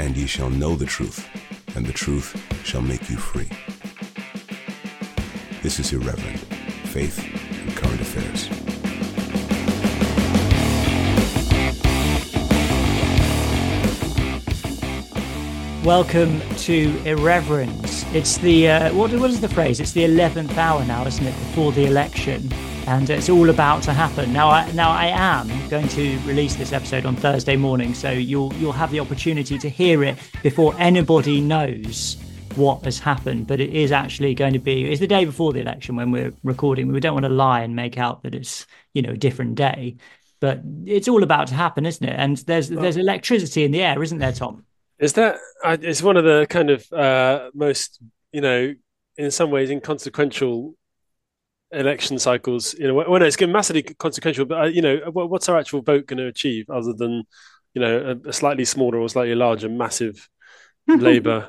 and ye shall know the truth, and the truth shall make you free. This is Irreverent, Faith and Current Affairs. Welcome to Irreverence. It's the, what is the phrase? It's the 11th hour now, isn't it, before the election? And it's all about to happen. Now I am going to release this episode on Thursday morning, so you'll have the opportunity to hear it before anybody knows what has happened. But it is actually going to be, it's the day before the election when we're recording. We don't want to lie and make out that it's, a different day. But it's all about to happen, isn't it? And there's electricity in the air, isn't there, Tom? Is that? It's one of the kind of most, in some ways inconsequential election cycles. When it's massively consequential, but what's our actual vote going to achieve other than, a slightly smaller or slightly larger, massive Labour?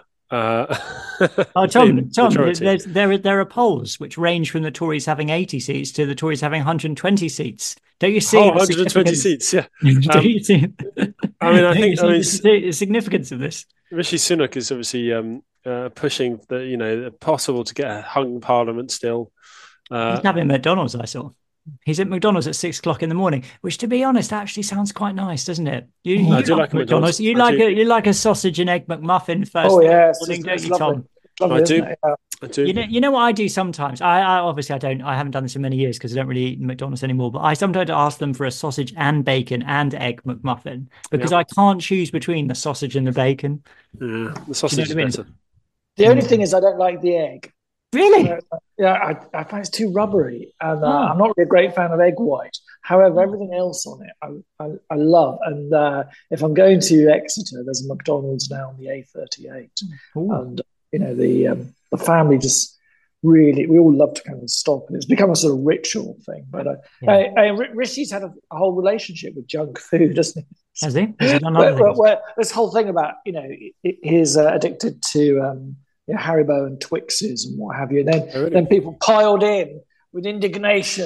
Tom, there are polls which range from the Tories having 80 seats to the Tories having 120 seats. Don't you see? 120 seats, yeah. Do you see? I think the significance of this. Rishi Sunak is obviously pushing the possible to get a hung parliament still. He's having McDonald's, I saw. He's at McDonald's at 6 o'clock in the morning, which, to be honest, actually sounds quite nice, doesn't it? I do like McDonald's. You like a sausage and egg McMuffin first. Oh yes, morning, don't you, Tom? I do. I do. You know what I do sometimes? I obviously I don't. I haven't done this in many years because I don't really eat McDonald's anymore. But I sometimes ask them for a sausage and bacon and egg McMuffin because I can't choose between the sausage and the bacon. Yeah, the sausage is better. The only thing is I don't like the egg. Really? I find it's too rubbery, and I'm not really a great fan of egg white. However, everything else on it, I love. And if I'm going to Exeter, there's a McDonald's now on the A38, and the family just really, we all love to kind of stop, and it's become a sort of ritual thing. But Rishi's had a whole relationship with junk food, hasn't he? Has he? Has he done other things? Where this whole thing about he's addicted to Haribo and Twixes and what have you. And then people piled in with indignation.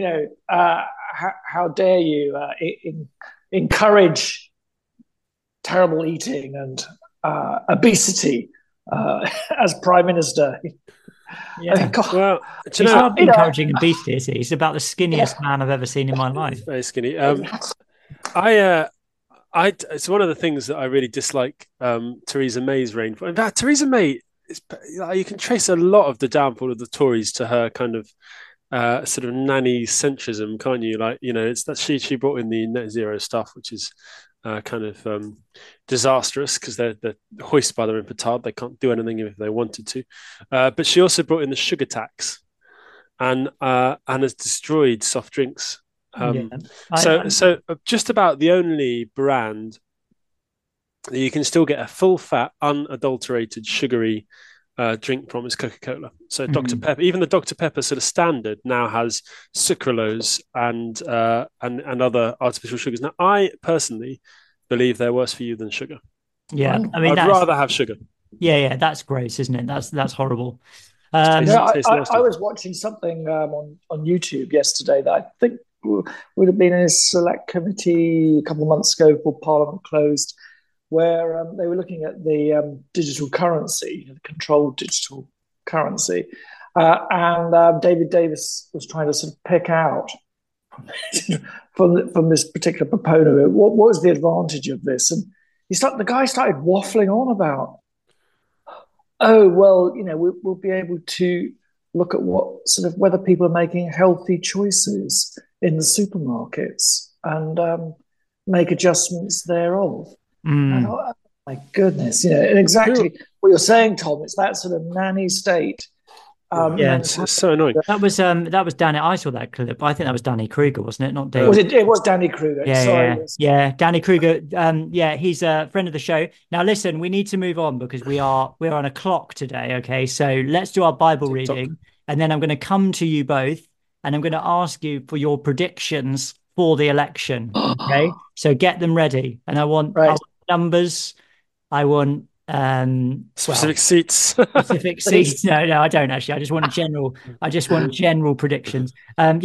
How dare you encourage terrible eating and obesity as Prime Minister? Yeah. Well, he's not encouraging obesity, is he? He's about the skinniest man I've ever seen in my life. Very skinny. It's one of the things that I really dislike Theresa May's reign for. In fact, Theresa May, you can trace a lot of the downfall of the Tories to her kind of sort of nanny centrism, can't you? It's that she brought in the net zero stuff, which is kind of disastrous because they're hoisted by their own petard. They can't do anything if they wanted to. But she also brought in the sugar tax and has destroyed soft drinks. So just about the only brand that you can still get a full fat, unadulterated, sugary drink from is Coca-Cola. So Dr. Pepper, even the Dr. Pepper sort of standard now has sucralose and other artificial sugars. Now, I personally believe they're worse for you than sugar. Yeah, I'd rather have sugar. Yeah, that's gross, isn't it? That's horrible. I was watching something on YouTube yesterday that I think would have been in a select committee a couple of months ago before Parliament closed, where they were looking at the digital currency, the controlled digital currency. And David Davis was trying to sort of pick out from this particular proponent of it, what was the advantage of this? And the guy started waffling on about, we'll be able to look at what sort of whether people are making healthy choices in the supermarkets and make adjustments thereof. And oh my goodness, and exactly what you're saying, Tom. It's that sort of nanny state. It's so annoying. That was Danny. I saw that clip. I think that was Danny Kruger, wasn't it? Not David. It was Danny Kruger. Yeah, Danny Kruger. He's a friend of the show. Now, listen, we need to move on because we're on a clock today. Okay, so let's do our Bible reading, and then I'm going to come to you both, and I'm going to ask you for your predictions for the election. Okay, so get them ready, and I want numbers. I want specific seats. Specific seats. No, I don't actually. I just want general predictions.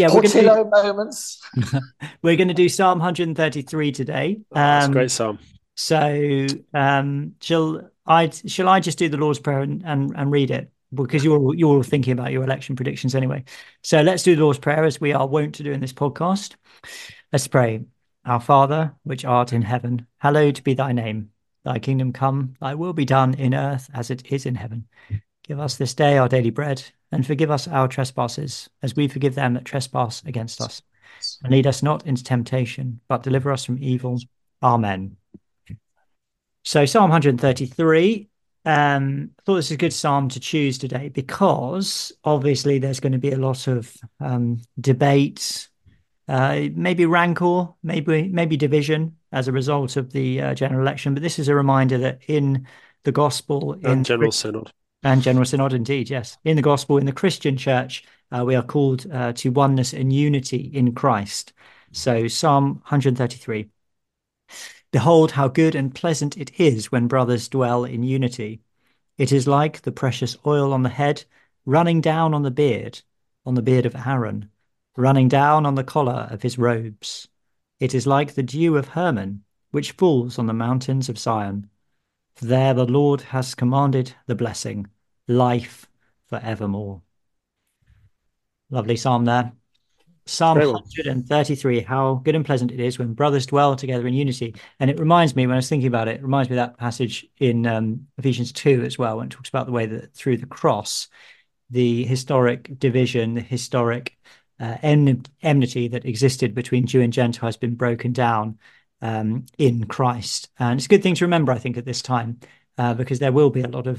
Portillo moments. We're going to do Psalm 133 today. That's a great psalm. So shall I just do the Lord's Prayer and read it? Because you're thinking about your election predictions anyway. So let's do the Lord's Prayer as we are wont to do in this podcast. Let's pray. Our Father, which art in heaven, hallowed be thy name. Thy kingdom come, thy will be done in earth as it is in heaven. Give us this day our daily bread, and forgive us our trespasses, as we forgive them that trespass against us. And lead us not into temptation, but deliver us from evil. Amen. So Psalm 133, I thought this is a good psalm to choose today because obviously there's going to be a lot of debate, maybe rancor, maybe division as a result of the general election. But this is a reminder that in the gospel, and General Synod. And General Synod, indeed, yes. In the gospel, in the Christian church, we are called to oneness and unity in Christ. So Psalm 133. Behold, how good and pleasant it is when brothers dwell in unity. It is like the precious oil on the head, running down on the beard of Aaron, running down on the collar of his robes. It is like the dew of Hermon, which falls on the mountains of Zion. For there the Lord has commanded the blessing, life forevermore. Lovely psalm there. Psalm 133, how good and pleasant it is when brothers dwell together in unity. And it reminds me, when I was thinking about it, it reminds me of that passage in Ephesians 2 as well, when it talks about the way that through the cross, the historic division, the historic enmity that existed between Jew and Gentile has been broken down in Christ. And it's a good thing to remember, I think, at this time, because there will be a lot of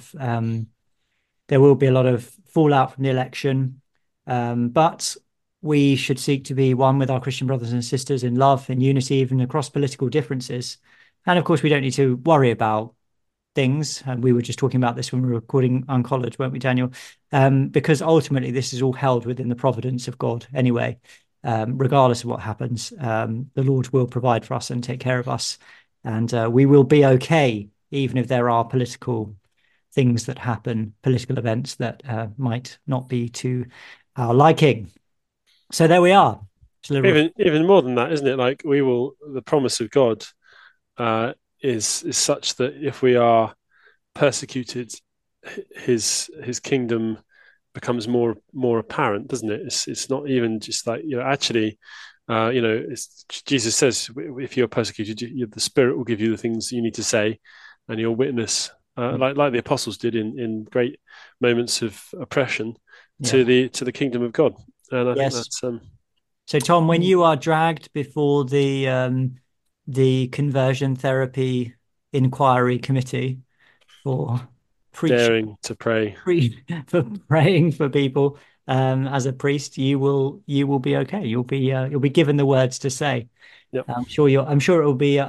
fallout from the election. But we should seek to be one with our Christian brothers and sisters in love and unity, even across political differences. And of course, we don't need to worry about things. And we were just talking about this when we were recording Uncollared, weren't we, Daniel? Because ultimately, this is all held within the providence of God anyway. Regardless of what happens, the Lord will provide for us and take care of us. And we will be okay, even if there are political things that happen, political events that might not be to our liking. So there we are. Even more than that, isn't it? Like the promise of God is such that if we are persecuted, his kingdom becomes more apparent, doesn't it? It's not even just like, actually, Jesus says, if you're persecuted, the Spirit will give you the things you need to say, and you'll witness, like the apostles did in great moments of oppression, to the kingdom of God. And I think that's. So, Tom, when you are dragged before the conversion therapy inquiry committee for daring to pray, for praying for people as a priest, you will be okay. You'll be given the words to say. Yep. I'm sure it will be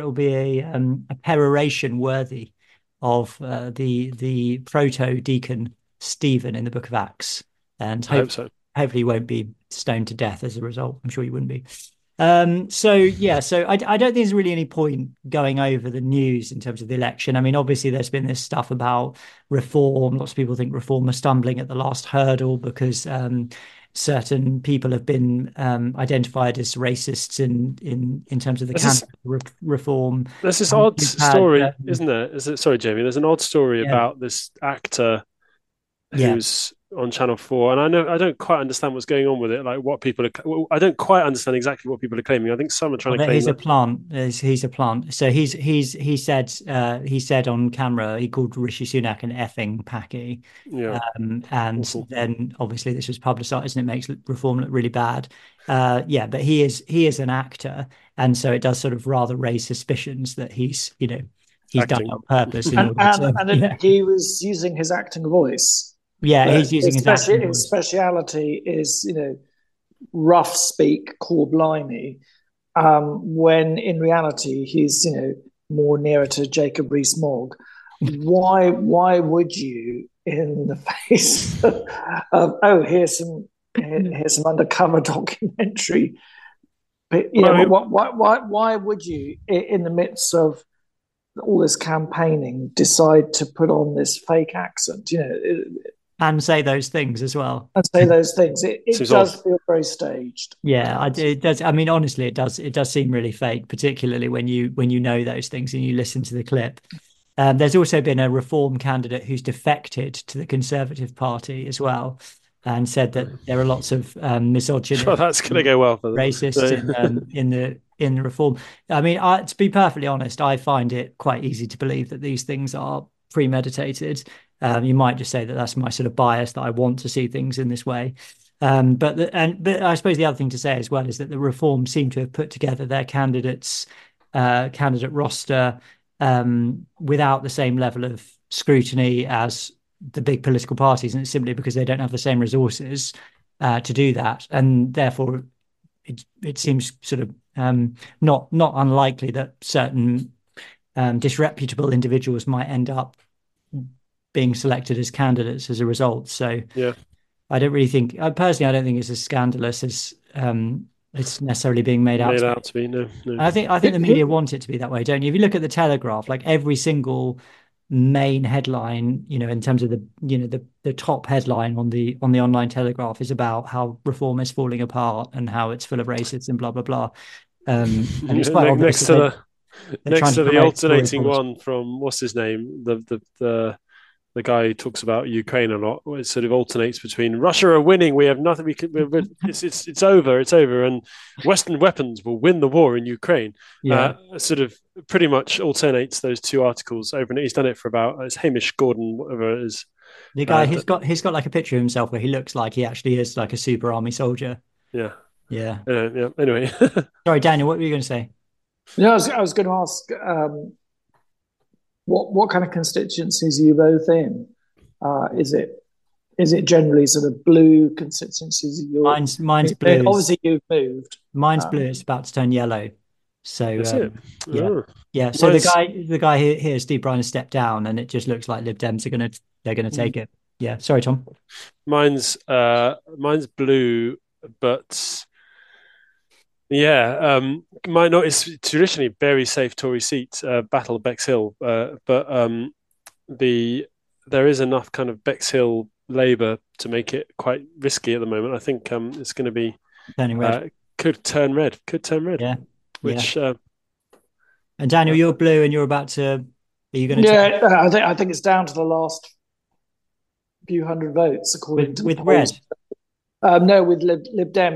a peroration worthy of the proto deacon Stephen in the Book of Acts, and I hope so. Hopefully you won't be stoned to death as a result. I'm sure you wouldn't be. So I don't think there's really any point going over the news in terms of the election. I mean, obviously there's been this stuff about reform. Lots of people think reform are stumbling at the last hurdle because certain people have been identified as racists in terms of the reform. There's this odd story, isn't there? Sorry, Jamie. There's an odd story about this actor who's on Channel 4, and I don't quite understand what's going on with it. Like what people are, I don't quite understand exactly what people are claiming. I think some are trying to claim he's a plant. He's a plant. So he said on camera he called Rishi Sunak an effing packy. Yeah. And awful. Then obviously this was publicised and it makes reform look really bad. But he is an actor, and so it does sort of rather raise suspicions that he's done it on purpose. He was using his acting voice. Yeah, he's using his speciality is, rough speak, core blimey, when in reality he's, more nearer to Jacob Rees-Mogg. Why would you, in the face of here's some undercover documentary, but why would you, in the midst of all this campaigning, decide to put on this fake accent? and say those things as well. and say those things. It Seems does odd. feel very staged. Yeah, it does. I mean, honestly, it does. It does seem really fake, particularly when you know those things and you listen to the clip. There's also been a Reform candidate who's defected to the Conservative Party as well, and said that there are lots of misogynist, Well, that's going to go well for them. racists in the Reform. I mean, to be perfectly honest, I find it quite easy to believe that these things are premeditated. You might just say that that's my sort of bias, that I want to see things in this way. But I suppose the other thing to say as well is that the Reform seem to have put together their candidate roster without the same level of scrutiny as the big political parties, and it's simply because they don't have the same resources to do that, and therefore it seems sort of not unlikely that certain disreputable individuals might end up being selected as candidates as a result. So Yeah. I don't really think, personally, I don't think it's as scandalous as it's necessarily being made out to be. No. I think the media want it to be that way, don't you? If you look at the Telegraph, like every single main headline, in terms of the top headline on the online Telegraph is about how Reform is falling apart and how it's full of racists and blah blah blah. And it's quite obvious next to the alternating policy. one from what's his name, the guy who talks about Ukraine a lot. It sort of alternates between Russia are winning, we have nothing, it's over, and Western weapons will win the war in Ukraine. Yeah. Sort of pretty much alternates those two articles over, and he's done it for it's Hamish Gordon, whatever it is. The guy he's got like a picture of himself where he looks like he actually is like a super army soldier. Yeah. Anyway, sorry, Daniel, what were you going to say? Yeah, I was going to ask. What kind of constituencies are you both in? Is it generally sort of blue constituencies? Mine's blue. Obviously, you've moved. Mine's blue. It's about to turn yellow. So that's it. Yeah. So the guy here, Steve Bryan, has stepped down, and it just looks like Lib Dems they're gonna take it. Yeah. Sorry, Tom. Mine's blue, but. Yeah, it's traditionally very safe Tory seat, Battle of Bexhill, but there is enough kind of Bexhill Labour to make it quite risky at the moment. I think it's going to be turning red. Could turn red. Yeah. Which and Daniel, you're blue, and you're about to. Are you going to? Yeah, I think it's down to the last few hundred votes, according to with red. No, with Lib Dems.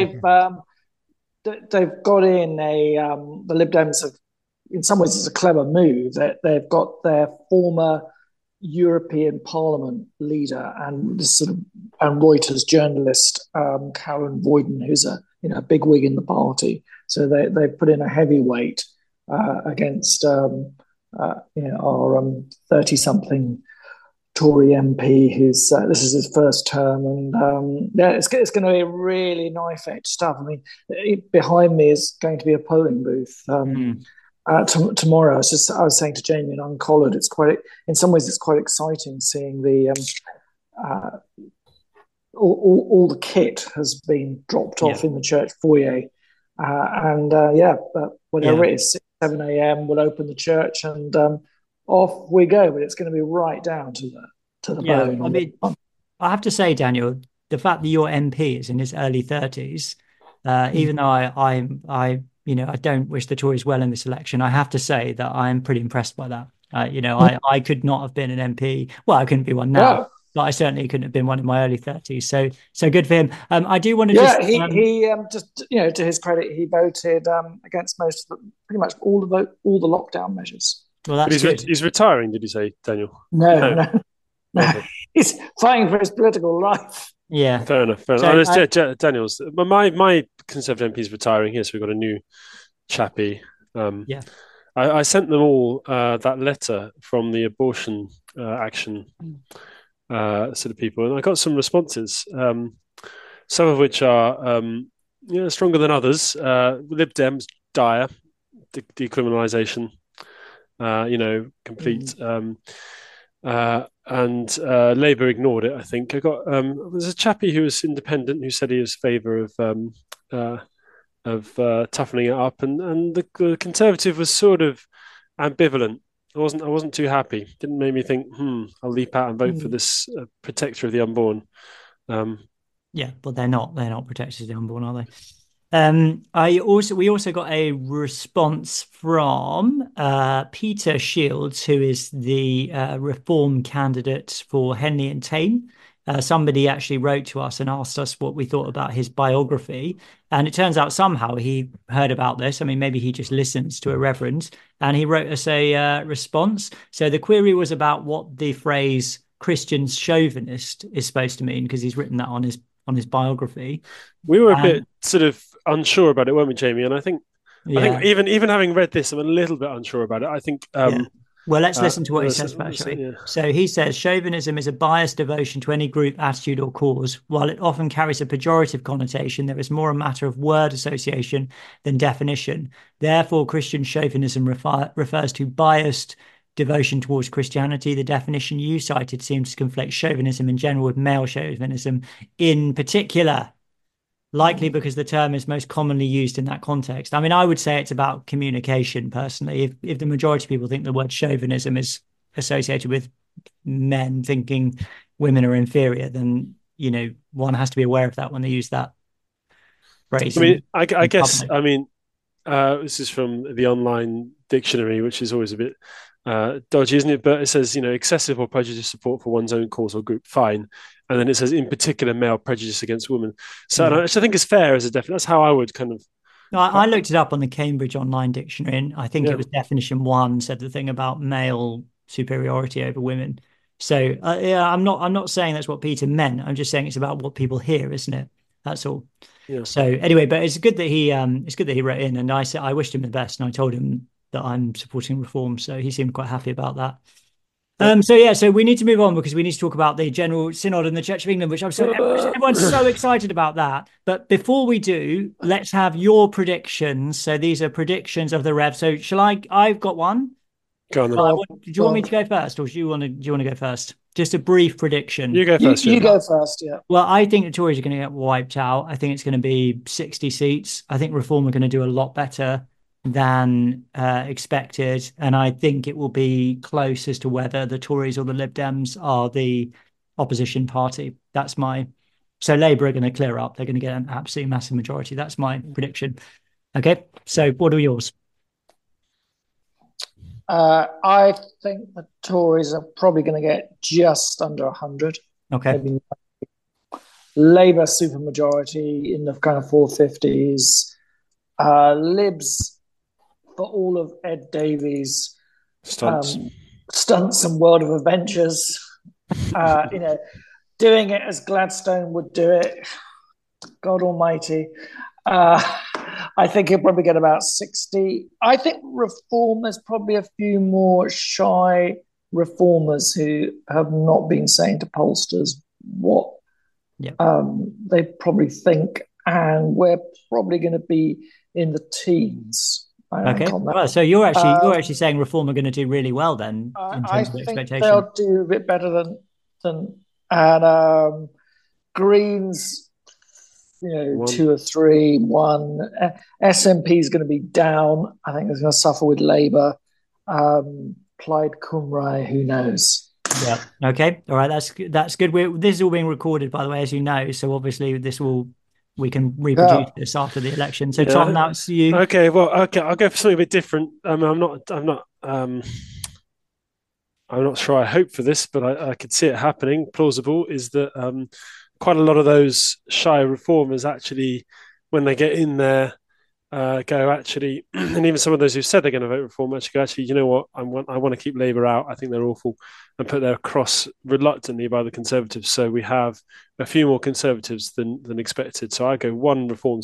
They've got in the Lib Dems have, in some ways, it's a clever move. They've got their former European Parliament leader and Reuters journalist Karen Voyden, who's a big wig in the party. So they put in a heavyweight against our 30-something Tory MP who's this is his first term, and it's going to be really knife edge stuff. I mean, behind me is going to be a polling booth tomorrow. I was saying to Jamie and Uncollared, in some ways it's quite exciting seeing the all the kit has been dropped off in the church foyer, but whatever it is, 7 a.m. we'll open the church and. Off we go, but it's going to be right down to the bone. I mean, I have to say, Daniel, the fact that your MP is in his early 30s, even though I don't wish the Tories well in this election, I have to say that I'm pretty impressed by that. I could not have been an MP. Well, I couldn't be one now, but I certainly couldn't have been one in my early 30s. So good for him. I do want to he to his credit, he voted against pretty much all the lockdown measures. Well, that's good. He's retiring, did you say, Daniel? No. He's fighting for his political life. Yeah. Fair enough. Daniel's. My Conservative MP is retiring here, so we've got a new chappie. I sent them all that letter from the abortion action sort of people, and I got some responses, some of which are stronger than others. Lib Dems, dire, decriminalisation. Complete. And Labour ignored it. I think I got. There's a chappie who was independent who said he was favour of toughening it up, and the Conservative was sort of ambivalent. I wasn't too happy. Didn't make me think, I'll leap out and vote for Mm. this protector of the unborn. Yeah, but they're not protectors of the unborn, are they? We also got a response from Peter Shields, who is the Reform candidate for Henley and Tame. Somebody actually wrote to us and asked us what we thought about his biography, and it turns out somehow he heard about this. I mean, maybe he just listens to Irreverence, and he wrote us a response. So the query was about what the phrase Christian chauvinist is supposed to mean, because he's written that on his biography. We were a bit And sort of unsure about it, weren't we, Jamie? And I think yeah, even having read this, I'm a little bit unsure about it. I think yeah. Well, let's listen to what he let's- says first, let's- shall we? yeah. So he says chauvinism is a biased devotion to any group, attitude, or cause. While it often carries a pejorative connotation, there is more a matter of word association than definition. Therefore, Christian chauvinism refers to biased devotion towards Christianity. The definition you cited seems to conflate chauvinism in general with male chauvinism in particular, likely because the term is most commonly used in that context. I mean, I would say it's about communication personally. If the majority of people think the word chauvinism is associated with men thinking women are inferior, then, one has to be aware of that when they use that phrase I mean, I in guess, public. I mean, this is from the online dictionary, which is always a bit dodgy, isn't it? But it says, excessive or prejudiced support for one's own cause or group, fine. And then it says, in particular, male prejudice against women. So, Yeah. which I think is fair as a definition. That's how I would kind of, No, I looked it up on the Cambridge Online Dictionary, and I think it yeah. was definition one said the thing about male superiority over women. So yeah, I'm not saying that's what Peter meant. I'm just saying it's about what people hear, isn't it? That's all. Yeah. So anyway, but it's good that he wrote in, and I said I wished him the best, and I told him that I'm supporting reform, so he seemed quite happy about that. So we need to move on because we need to talk about the General Synod and the Church of England, which everyone's so excited about that. But before we do, let's have your predictions. So these are predictions of the Rev. So shall I? I've got one. Go on then. Do you want me to go first, or do you want to go first? Just a brief prediction. You go first, You Jamie. go first, yeah. Well, I think the Tories are going to get wiped out. I think it's going to be 60 seats. I think Reform are going to do a lot better than expected. And I think it will be close as to whether the Tories or the Lib Dems are the opposition party. So Labour are going to clear up. They're going to get an absolutely massive majority. That's my prediction. Okay. So what are yours? I think the Tories are probably going to get just under 100. Okay. Maybe Labour supermajority in the kind of 450s. Libs, for all of Ed Davies' Stunts. stunts and World of Adventures, doing it as Gladstone would do it. God Almighty. I think he'll probably get about 60. I think Reform, there's probably a few more shy reformers who have not been saying to pollsters what they probably think, and we're probably going to be in the teens. Okay. Well, so you're actually saying Reform are going to do really well then in terms of expectation. They'll do a bit better than and Greens, 2 or 3, 1. SNP is going to be down. I think it's going to suffer with Labour. Plaid Cymru, who knows? Yeah. Okay. All right. That's good. This is all being recorded, by the way, as you know. So obviously we can reproduce this after the election. So Tom, that's you. Okay. Well, I'll go for something a bit different. I'm not sure I hope for this, but I could see it happening. Plausible is that quite a lot of those shy reformers actually, when they get in there, go actually, and even some of those who said they're going to vote Reform actually go, actually, you know what, I want to keep Labour out. I think they're awful, and put their cross reluctantly by the Conservatives. So we have a few more Conservatives than expected. So I go one Reform.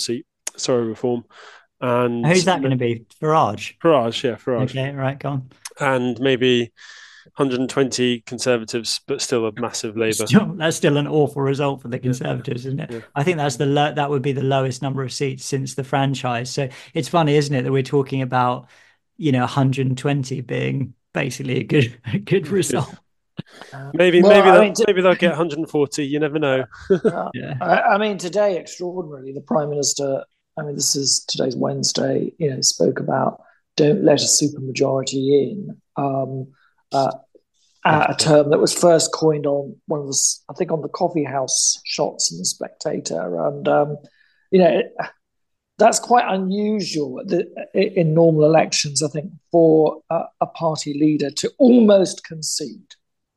And who's that going to be? Farage. Farage. Okay, right, go on. And maybe 120 Conservatives, but still a massive Labour. That's still an awful result for the Conservatives, isn't it? Yeah. I think that would be the lowest number of seats since the franchise. So it's funny, isn't it, that we're talking about 120 being basically a good result. Maybe they'll get 140. You never know. Today, extraordinarily, the Prime Minister. Today's Wednesday. Spoke about don't let a supermajority in. uh, a term that was first coined on one of the, I think, on the coffee house shots in the Spectator, and that's quite unusual in normal elections, I think, for a party leader to almost concede.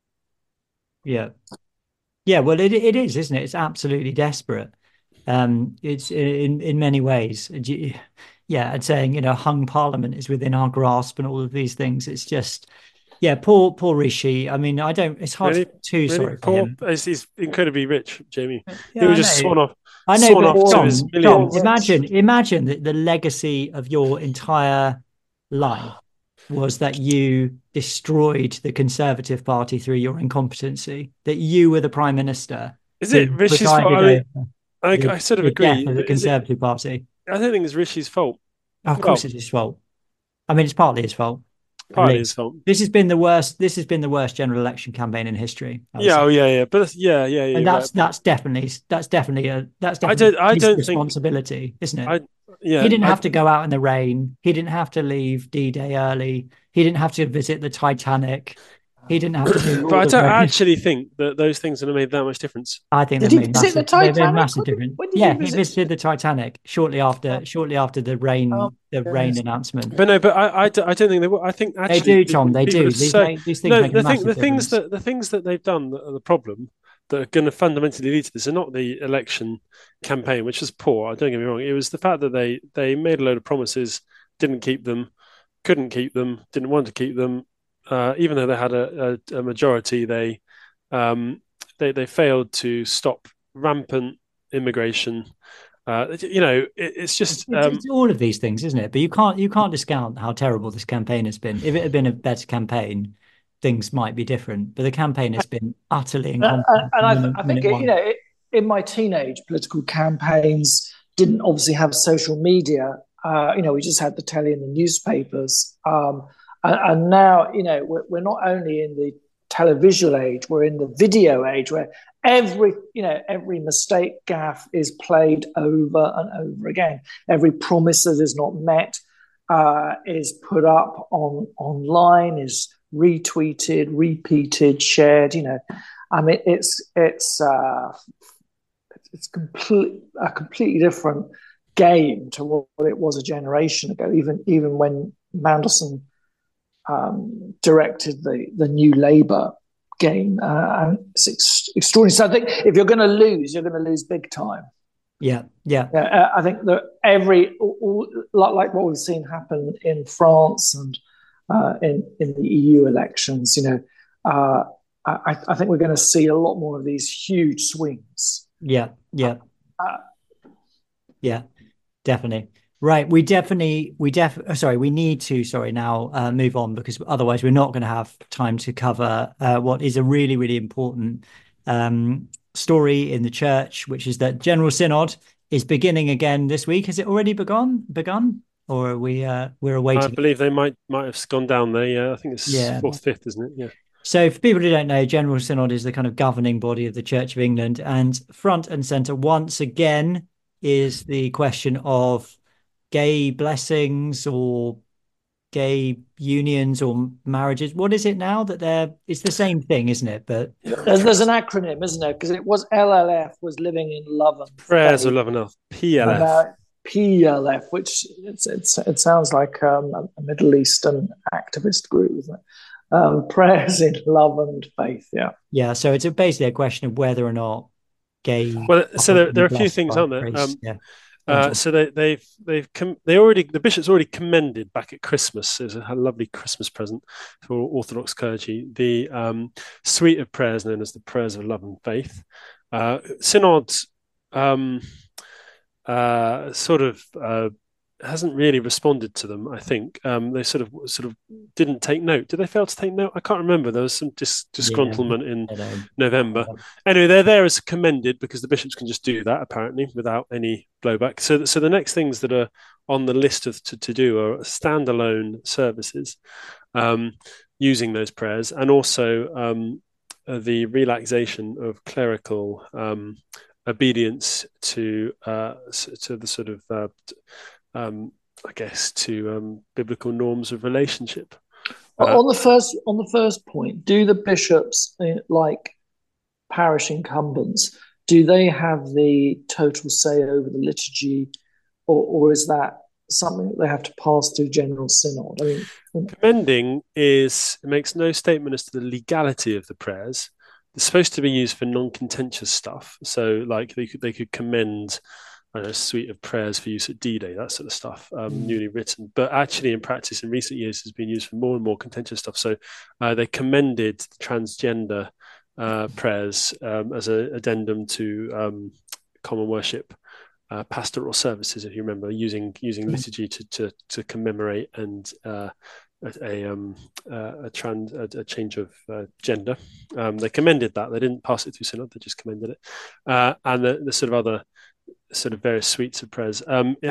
Yeah. Yeah, well, it is, isn't it? It's absolutely desperate. It's in many ways. Yeah, and saying, hung parliament is within our grasp and all of these things. It's just, yeah, poor Rishi. I mean, it's hard to feel too sorry for him. He's incredibly rich, Jamie. Yeah, he was just sworn off. I know, but to his millions. imagine that the legacy of your entire life was that you destroyed the Conservative Party through your incompetency, that you were the Prime Minister. Is it Rishi's fault? I sort of agree. The Conservative Party. I don't think it's Rishi's fault. Of course it's his fault. I mean, it's partly his fault. Partly his fault. This has been the worst general election campaign in history. Yeah. But yeah. And that's definitely his responsibility, isn't it? He didn't have to go out in the rain. He didn't have to leave D-Day early. He didn't have to visit the Titanic. He didn't have to do. But I don't actually think that those things would have made that much difference. I think did he visit the Titanic? They made massive difference. Yeah, he visited the Titanic shortly after the rain announcement. But no, I don't think they will. I think actually they do, Tom. They do. These things make a massive difference. The things that they've done that are the problem that are going to fundamentally lead to this are not the election campaign, which is poor. Don't get me wrong. It was the fact that they made a load of promises, didn't keep them, couldn't keep them, didn't want to keep them. Even though they had a majority, they failed to stop rampant immigration. It's just it's all of these things, isn't it? But you can't discount how terrible this campaign has been. If it had been a better campaign, things might be different. But the campaign has been utterly incompetent. And I think in my teenage, political campaigns didn't obviously have social media. We just had the telly and the newspapers. And now, we're not only in the televisual age, we're in the video age where every mistake, gaffe is played over and over again. Every promise that is not met is put up online, is retweeted, repeated, shared. I mean, it's a completely different game to what it was a generation ago. Even when Mandelson directed the New Labour game, and it's extraordinary. So I think if you're going to lose, you're going to lose big time. Yeah. I think that like what we've seen happen in France and in the EU elections, I think we're going to see a lot more of these huge swings. Yeah, definitely. Right, we need to now move on, because otherwise we're not going to have time to cover what is a really, really important story in the church, which is that General Synod is beginning again this week. Has it already begun, or are we're awaiting? I believe they might have gone down there. Yeah, I think it's 4th, 5th, isn't it? Yeah. So for people who don't know, General Synod is the kind of governing body of the Church of England, and front and centre once again is the question of gay blessings or gay unions or marriages. What is it now that it's the same thing, isn't it? But there's an acronym, isn't there? Because it was LLF was living in love and prayers of love and health. PLF. PLF, which it sounds like a Middle Eastern activist group, isn't it? Prayers in love and faith. Yeah. So it's basically a question of whether or not gay. Well, so there are a few things, aren't there? So the bishops already commended back at Christmas as a lovely Christmas present for Orthodox clergy the suite of prayers known as the prayers of love and faith. Synod hasn't really responded to them. I think they sort of didn't take note. Did they fail to take note? I can't remember. There was some disgruntlement in November. Anyway, they're there as commended because the bishops can just do that apparently without any blowback. So the next things that are on the list to do are standalone services using those prayers, and also the relaxation of clerical obedience to the sort of biblical norms of relationship. On the first point, do the bishops, like parish incumbents, do they have the total say over the liturgy, or is that something that they have to pass through General Synod? I mean, commending makes no statement as to the legality of the prayers. They're supposed to be used for non-contentious stuff. So, like they could commend, I don't know, a suite of prayers for use at D-Day, that sort of stuff, newly written. But actually, in practice, in recent years, has been used for more and more contentious stuff. So they commended transgender prayers as an addendum to common worship pastoral services, if you remember, using liturgy to commemorate and a change of gender. They commended that. They didn't pass it through synod. They just commended it, and the sort of other sort of various suites of prayers.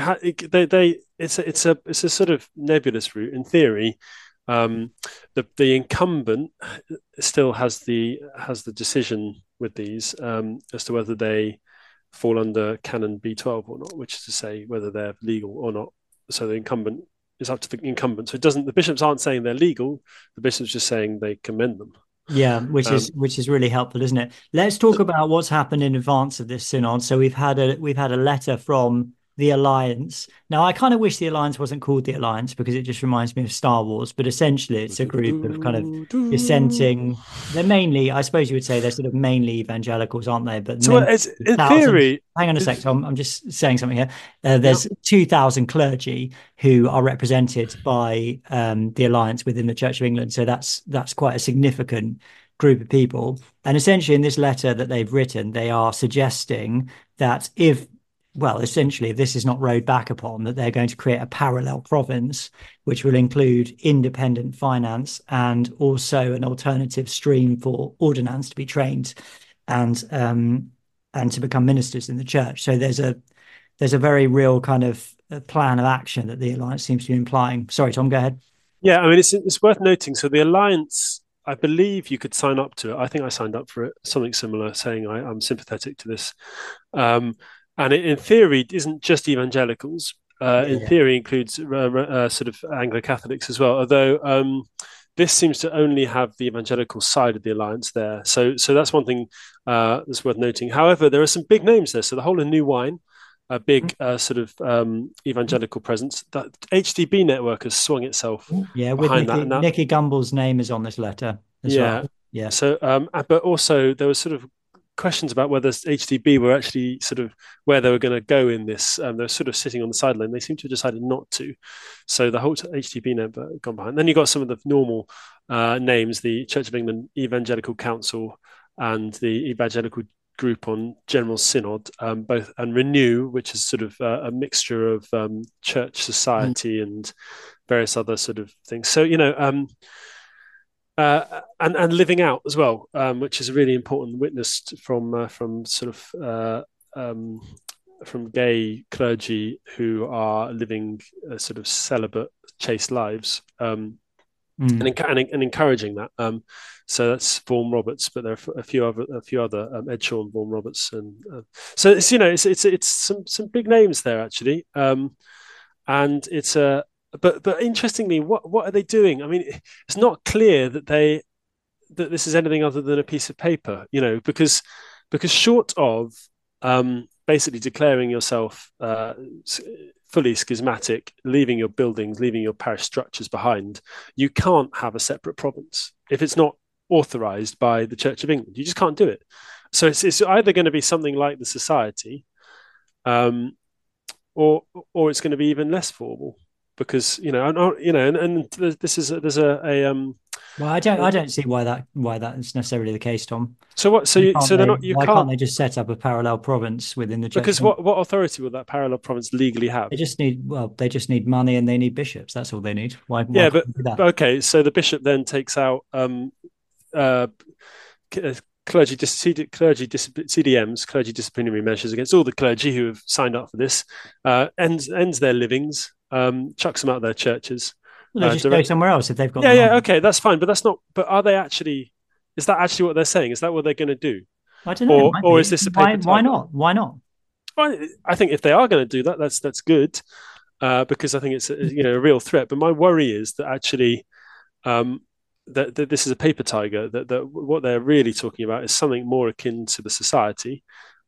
It's a sort of nebulous route. In theory, the incumbent still has the decision with these as to whether they fall under Canon B12 or not, which is to say whether they're legal or not. So the incumbent is up to the incumbent. So the bishops aren't saying they're legal. The bishops just saying they commend them. Yeah, which is really helpful, isn't it? Let's talk about what's happened in advance of this synod. So we've had a letter from the Alliance. Now, I kind of wish the Alliance wasn't called the Alliance because it just reminds me of Star Wars. But essentially, it's a group of kind of dissenting. They're mainly, I suppose you would say, they're sort of mainly evangelicals, aren't they? But so in theory, hang on a sec, Tom. I'm just saying something here. There's 2,000 clergy who are represented by the Alliance within the Church of England. So that's quite a significant group of people. And essentially, in this letter that they've written, they are suggesting that if this is not rowed back upon, that they're going to create a parallel province, which will include independent finance and also an alternative stream for ordinands to be trained and to become ministers in the church. So there's a very real kind of plan of action that the Alliance seems to be implying. Sorry, Tom, go ahead. Yeah, I mean, it's worth noting. So the Alliance, I believe you could sign up to it. I think I signed up for it, something similar, saying I'm sympathetic to this. And it, in theory, isn't just evangelicals. In theory, includes sort of Anglo-Catholics as well. Although this seems to only have the evangelical side of the Alliance there. So that's one thing that's worth noting. However, there are some big names there. So the whole of New Wine, a big sort of evangelical presence. That HDB network has swung itself behind that. Nicky Gumbel's name is on this letter as well. Yeah. So, but also there was sort of questions about whether HDB were actually sort of where they were going to go in this. They're sort of sitting on the sideline. They seem to have decided not to. So the whole HDB network gone behind. Then you got some of the normal names: the Church of England Evangelical Council and the Evangelical Group on General Synod, both, and Renew, which is sort of a mixture of church society and various other sort of things. So and living out as well, which is a really important witness from sort of from gay clergy who are living sort of celibate, chaste lives, and encouraging that. So that's Vaughan Roberts, but there are a few other Ed Sean, Vaughan Roberts, and so it's some big names there actually, and it's a. But interestingly, what are they doing? I mean, it's not clear that this is anything other than a piece of paper, because short of basically declaring yourself fully schismatic, leaving your buildings, leaving your parish structures behind, you can't have a separate province if it's not authorised by the Church of England. You just can't do it. So it's either going to be something like the Society, or it's going to be even less formal. Because there's a well, I don't see why that is necessarily the case, Tom. So what? Why can't they just set up a parallel province within the church? Because what authority will that parallel province legally have? They just need money and they need bishops. That's all they need. Why but okay. So the bishop then takes out clergy CDMs, clergy disciplinary measures against all the clergy who have signed up for this, ends their livings, chucks them out of their churches. Well, they just go somewhere else if they've got. Okay, that's fine, but that's not. But are they actually? Is that actually what they're saying? Is that what they're going to do? I don't know. Or is this a paper? Why not? Why not? I think if they are going to do that, that's good, because I think it's a real threat. But my worry is that actually that this is a paper tiger. That what they're really talking about is something more akin to the society,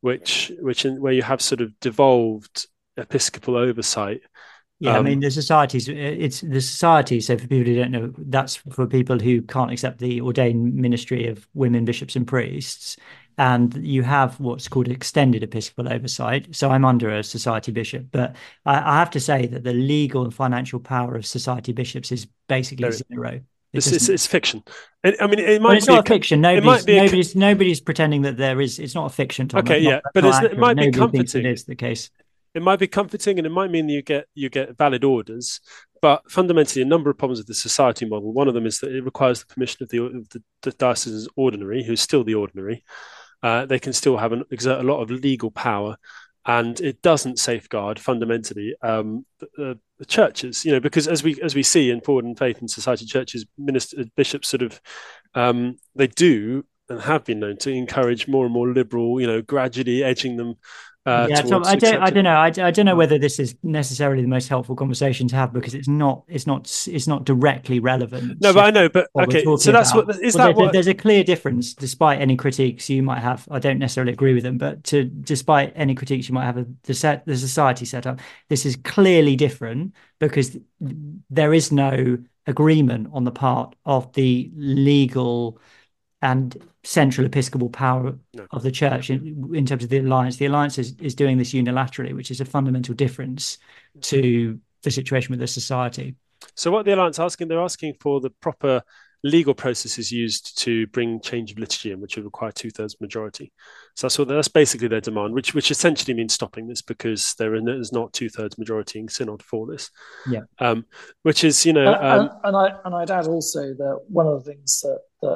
where you have sort of devolved episcopal oversight. Yeah, I mean the societies. It's the society. So for people who don't know, that's for people who can't accept the ordained ministry of women bishops and priests. And you have what's called extended episcopal oversight. So I'm under a society bishop, but I have to say that the legal and financial power of society bishops is basically zero. It's fiction. I mean, it might. It's not a fiction. Nobody's pretending that there is. It's not a fiction, Tom. Okay, yeah, but it might be comforting. It is the case. It might be comforting, and it might mean that you get valid orders. But fundamentally, a number of problems with the society model. One of them is that it requires the permission of the diocesan ordinary, who's still the ordinary. They can still exert a lot of legal power, and it doesn't safeguard fundamentally the churches. Because as we see in Forward in Faith and Society churches, bishops sort of they do and have been known to encourage more and more liberal. Gradually edging them. Tom, I don't know. I don't know whether this is necessarily the most helpful conversation to have because it's not directly relevant. No, but I know. But okay, so that's about. There's a clear difference, despite any critiques you might have. I don't necessarily agree with them, but despite any critiques you might have of the society setup, this is clearly different because there is no agreement on the part of the legal and central episcopal power of the church in terms of the alliance. The alliance is doing this unilaterally, which is a fundamental difference to the situation with the society. So what the alliance asking? They're asking for the proper legal processes used to bring change of liturgy in, which would require 2/3 majority. So that's basically their demand, which essentially means stopping this because there is not 2/3 majority in synod for this. Yeah. Which is and I'd add also that one of the things that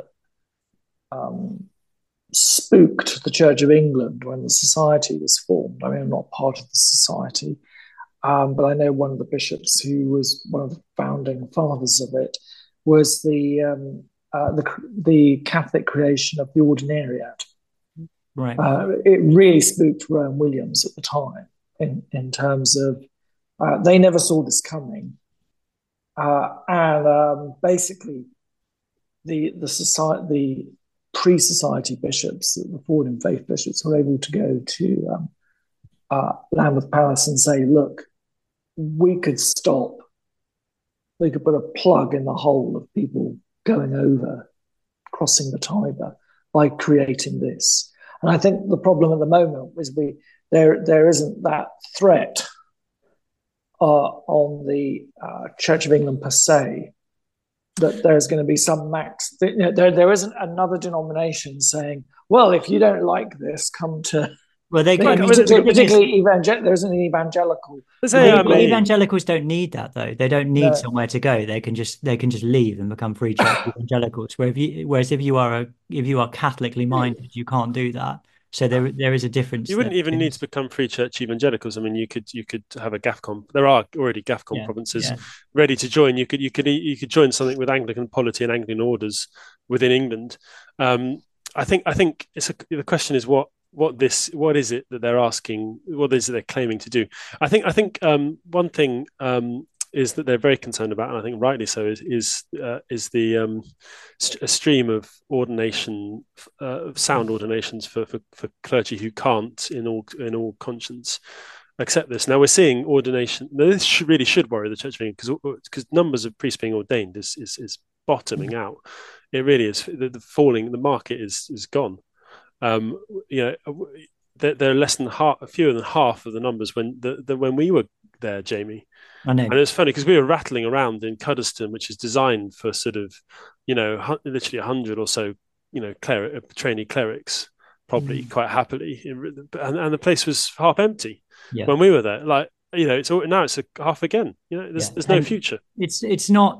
spooked the Church of England when the society was formed. I mean, I'm not part of the society, but I know one of the bishops who was one of the founding fathers of it was the Catholic creation of the Ordinariate. Right. It really spooked Rowan Williams at the time in terms of they never saw this coming, and basically the pre-society bishops, the Forward in Faith bishops, were able to go to Lambeth Palace and say, look, we could put a plug in the hole of people going over, crossing the Tiber by creating this. And I think the problem at the moment is there isn't that threat on the Church of England per se, that there's going to be some max. There isn't another denomination saying, well, if you don't like this, come to... Well, particularly there isn't an evangelical. Evangelicals don't need that, though. They don't need somewhere to go. They can just leave and become free church evangelicals. Whereas if you are Catholically minded, you can't do that. So there is a difference. You wouldn't even need to become free church evangelicals. I mean, you could have a GAFCON. There are already GAFCON provinces ready to join. You could join something with Anglican polity and Anglican orders within England. I think the question is what is it that they're asking? What is it they're claiming to do? I think one thing is that they're very concerned about, and I think rightly so, is the a stream of ordination, sound ordinations for clergy who can't, in all conscience, accept this. Now we're seeing ordination. Now this really should worry the Church of England because numbers of priests being ordained is bottoming out. It really is. The falling. The market is gone. They're less than fewer than half of the numbers when we were there, Jamie. I know. And it's funny because we were rattling around in Cuddesdon, which is designed for sort of, literally 100 or so, trainee clerics, probably quite happily, and the place was half empty when we were there. Like, now it's half again. There's no future. It's not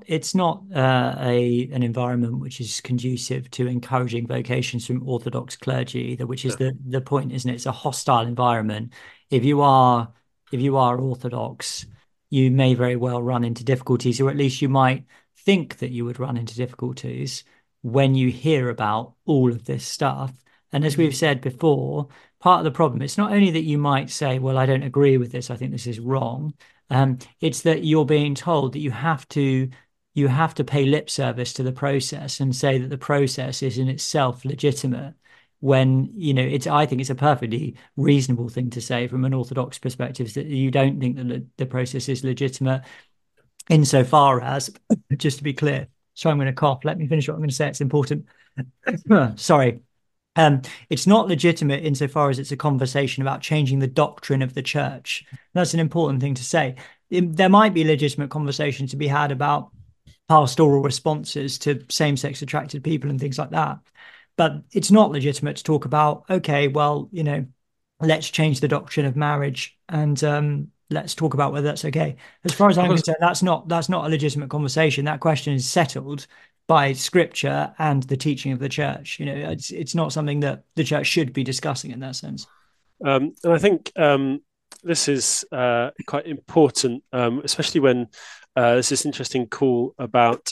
an environment which is conducive to encouraging vocations from Orthodox clergy either, which is the point, isn't it? It's a hostile environment. If you are Orthodox, you may very well run into difficulties, or at least you might think that you would run into difficulties when you hear about all of this stuff. And as we've said before, part of the problem, it's not only that you might say, well, I don't agree with this, I think this is wrong. It's that you're being told that you have to you have to pay lip service to the process and say that the process is in itself legitimate, when, I think it's a perfectly reasonable thing to say from an Orthodox perspective, that you don't think that the process is legitimate, insofar as, just to be clear, so I'm going to cough, let me finish what I'm going to say, it's important. Sorry. It's not legitimate insofar as it's a conversation about changing the doctrine of the church. That's an important thing to say. There might be legitimate conversation to be had about pastoral responses to same-sex attracted people and things like that. But it's not legitimate to talk about, okay, well, let's change the doctrine of marriage and let's talk about whether that's okay. As far as I'm concerned, that's not a legitimate conversation. That question is settled by scripture and the teaching of the church. It's not something that the church should be discussing in that sense. And I think this is quite important, especially when there's this interesting call about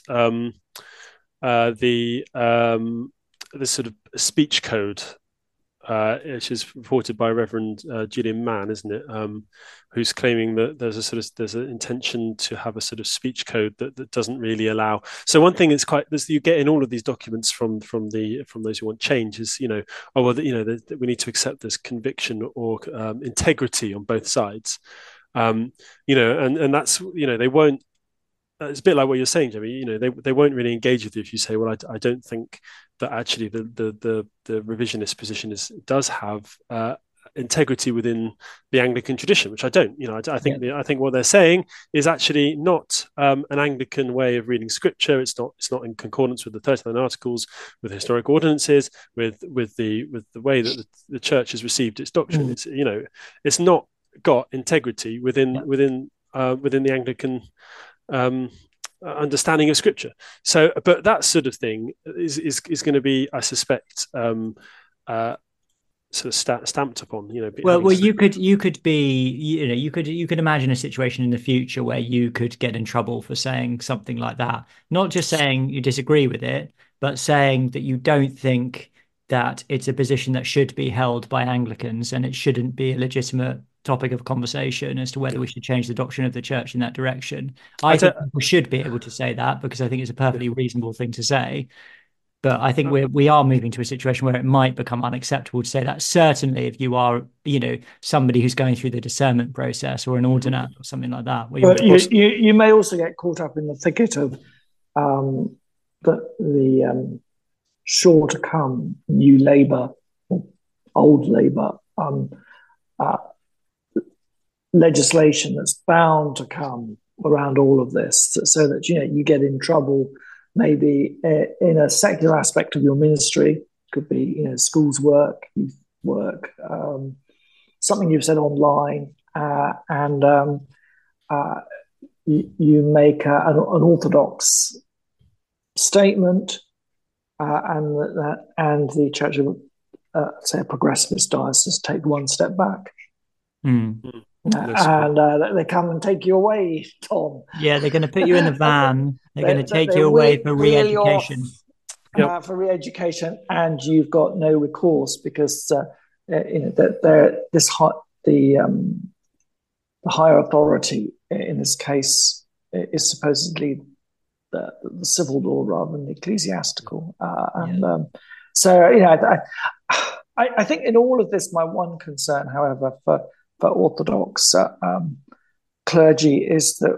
the sort of speech code, which is reported by Reverend Julian Mann, isn't it? Who's claiming that there's an intention to have a sort of speech code that doesn't really allow. So one thing is you get in all of these documents from those who want change is we need to accept this conviction or integrity on both sides, and that's they won't. It's a bit like what you're saying, Jamie. They won't really engage with you if you say, "Well, I don't think that actually the revisionist position does have integrity within the Anglican tradition," which I don't. I think what they're saying is actually not an Anglican way of reading Scripture. It's not in concordance with the 39 Articles, with historic ordinances, with the way that the Church has received its doctrine. It's not got integrity within the Anglican understanding of Scripture. So, but that sort of thing is going to be, I suspect, sort of stamped upon. Well, you could imagine a situation in the future where you could get in trouble for saying something like that. Not just saying you disagree with it, but saying that you don't think that it's a position that should be held by Anglicans and it shouldn't be a legitimate topic of conversation as to whether we should change the doctrine of the church in that direction. I think we should be able to say that, because I think it's a perfectly reasonable thing to say. But I think we are moving to a situation where it might become unacceptable to say that. Certainly, if you are, somebody who's going through the discernment process or an ordinate or something like that. You may also get caught up in the thicket of the sure to come new Labour, old Labour legislation that's bound to come around all of this, so that you get in trouble maybe in a secular aspect of your ministry. Could be schools work, youth work, something you've said online, and you make an orthodox statement, and the Church of say a progressivist diocese take one step back. And they come and take you away, Tom. Yeah, they're going to put you in the van. They're going to take you away for re-education. For re-education, and you've got no recourse, because the higher authority in this case is supposedly the civil law rather than the ecclesiastical. I think in all of this, my one concern, however, for Orthodox clergy is that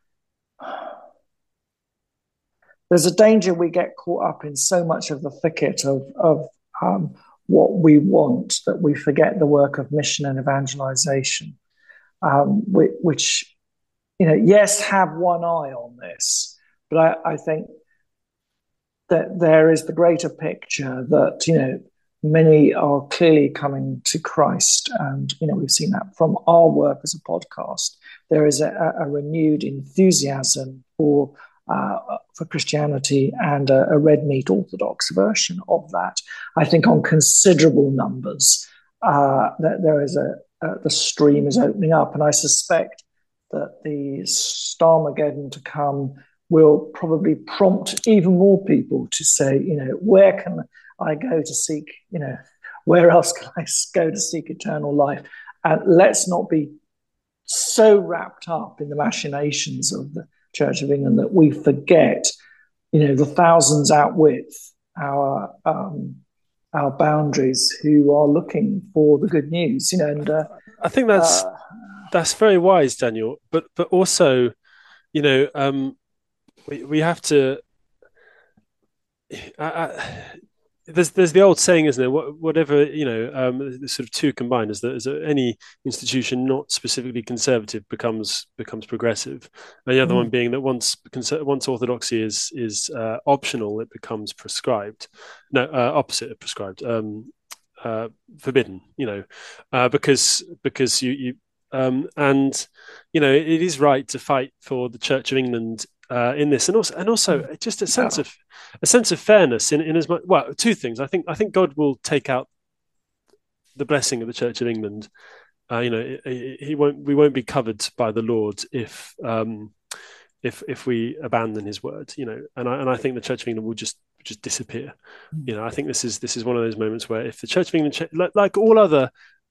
there's a danger we get caught up in so much of the thicket of what we want that we forget the work of mission and evangelization, which yes, have one eye on this, but I think that there is the greater picture that many are clearly coming to Christ, and we've seen that from our work as a podcast. There is a renewed enthusiasm for Christianity and a red meat Orthodox version of that. I think on considerable numbers, that there is the stream is opening up, and I suspect that the Starmageddon to come will probably prompt even more people to say, where can I go to seek, where else can I go to seek eternal life? And let's not be so wrapped up in the machinations of Church of England that we forget, the thousands outwith our boundaries who are looking for the good news. I think that's very wise, Daniel. But also, we have to. There's the old saying, isn't there? Whatever sort of two combined is that any institution not specifically conservative becomes progressive, and the other one being that once orthodoxy is optional, it becomes prescribed. No, opposite of prescribed, forbidden. Because you and it is right to fight for the Church of England in this, and also just a sense of fairness in as much. Well, two things. I think God will take out the blessing of the Church of England. We won't be covered by the Lord if we abandon His word. And I think the Church of England will just disappear. I think this is one of those moments where if the Church of England, like all other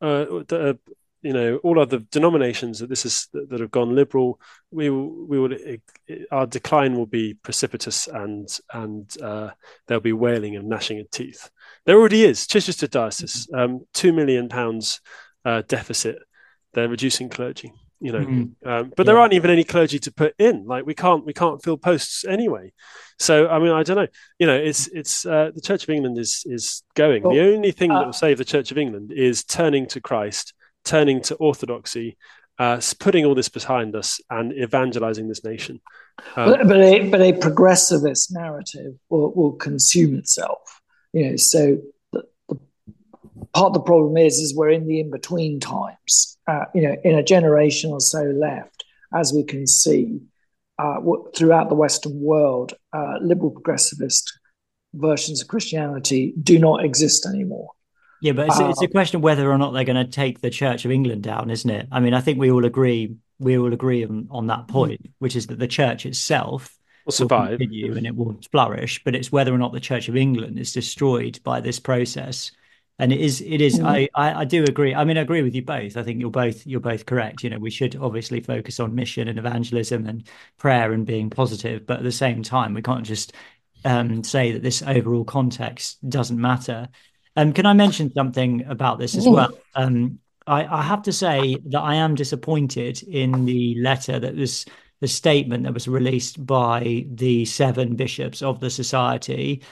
all other denominations that have gone liberal, our decline will be precipitous, and there'll be wailing and gnashing of teeth. There already is. Chichester Diocese, £2 million deficit. They're reducing clergy. But there aren't even any clergy to put in. Like we can't fill posts anyway. So I don't know. It's the Church of England is going. The only thing that will save the Church of England is turning to Christ, turning to orthodoxy, putting all this behind us, and evangelizing this nation. But a progressivist narrative will consume itself. So the part of the problem is we're in the in-between times. In a generation or so left, as we can see throughout the Western world, liberal progressivist versions of Christianity do not exist anymore. Yeah, but it's a question of whether or not they're going to take the Church of England down, isn't it? I mean, I think we all agree on that point, which is that the Church itself will survive, continue, and it will flourish. But it's whether or not the Church of England is destroyed by this process. And it is. I do agree. I mean, I agree with you both. I think you're both correct. We should obviously focus on mission and evangelism and prayer and being positive, but at the same time, we can't just say that this overall context doesn't matter. Can I mention something about this as well? I have to say that I am disappointed in the letter the statement that was released by the 7 bishops of the society.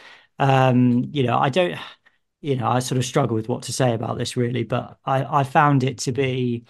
I sort of struggle with what to say about this really, but I found it to be,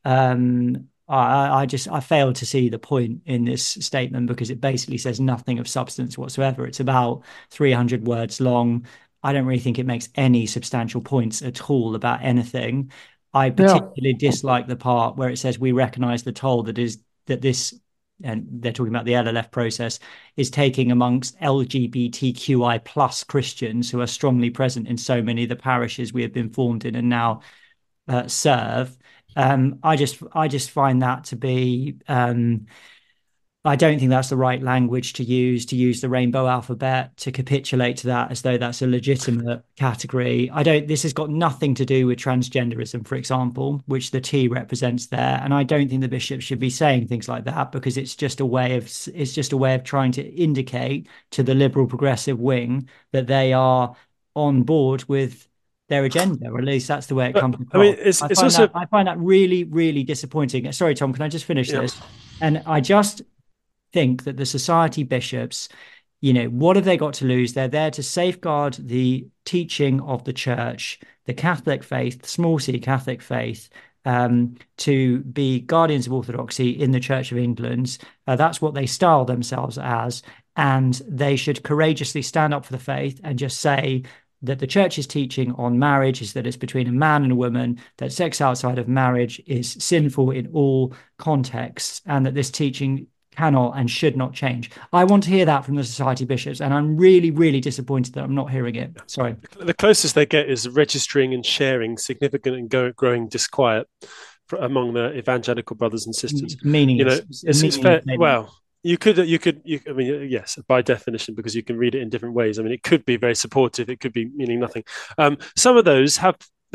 I failed to see the point in this statement because it basically says nothing of substance whatsoever. It's about 300 words long. I don't really think it makes any substantial points at all about anything. I particularly dislike the part where it says we recognize the toll that this, and they're talking about the LLF process, is taking amongst LGBTQI plus Christians who are strongly present in so many of the parishes we have been formed in and now serve. I just find that to be I don't think that's the right language to use the rainbow alphabet, to capitulate to that as though that's a legitimate category. This has got nothing to do with transgenderism, for example, which the T represents there. And I don't think the bishop should be saying things like that because it's just a way of trying to indicate to the liberal progressive wing that they are on board with their agenda, or at least that's the way it comes across. I mean, I find that really, really disappointing. Sorry, Tom, can I just finish this? And I just think that the society bishops, what have they got to lose? They're there to safeguard the teaching of the church, the Catholic faith, the small c Catholic faith, to be guardians of orthodoxy in the Church of England. That's what they style themselves as, and they should courageously stand up for the faith and just say that the church's teaching on marriage is that it's between a man and a woman, that sex outside of marriage is sinful in all contexts, and that this teaching cannot and should not change. I want to hear that from the society bishops, and I'm really, really disappointed that I'm not hearing it. Sorry. The closest they get is registering and sharing significant and growing disquiet among the evangelical brothers and sisters. Meaningless. It's fair. Well, you could. I mean, yes, by definition, because you can read it in different ways. I mean, it could be very supportive. It could be meaning nothing. Some of those have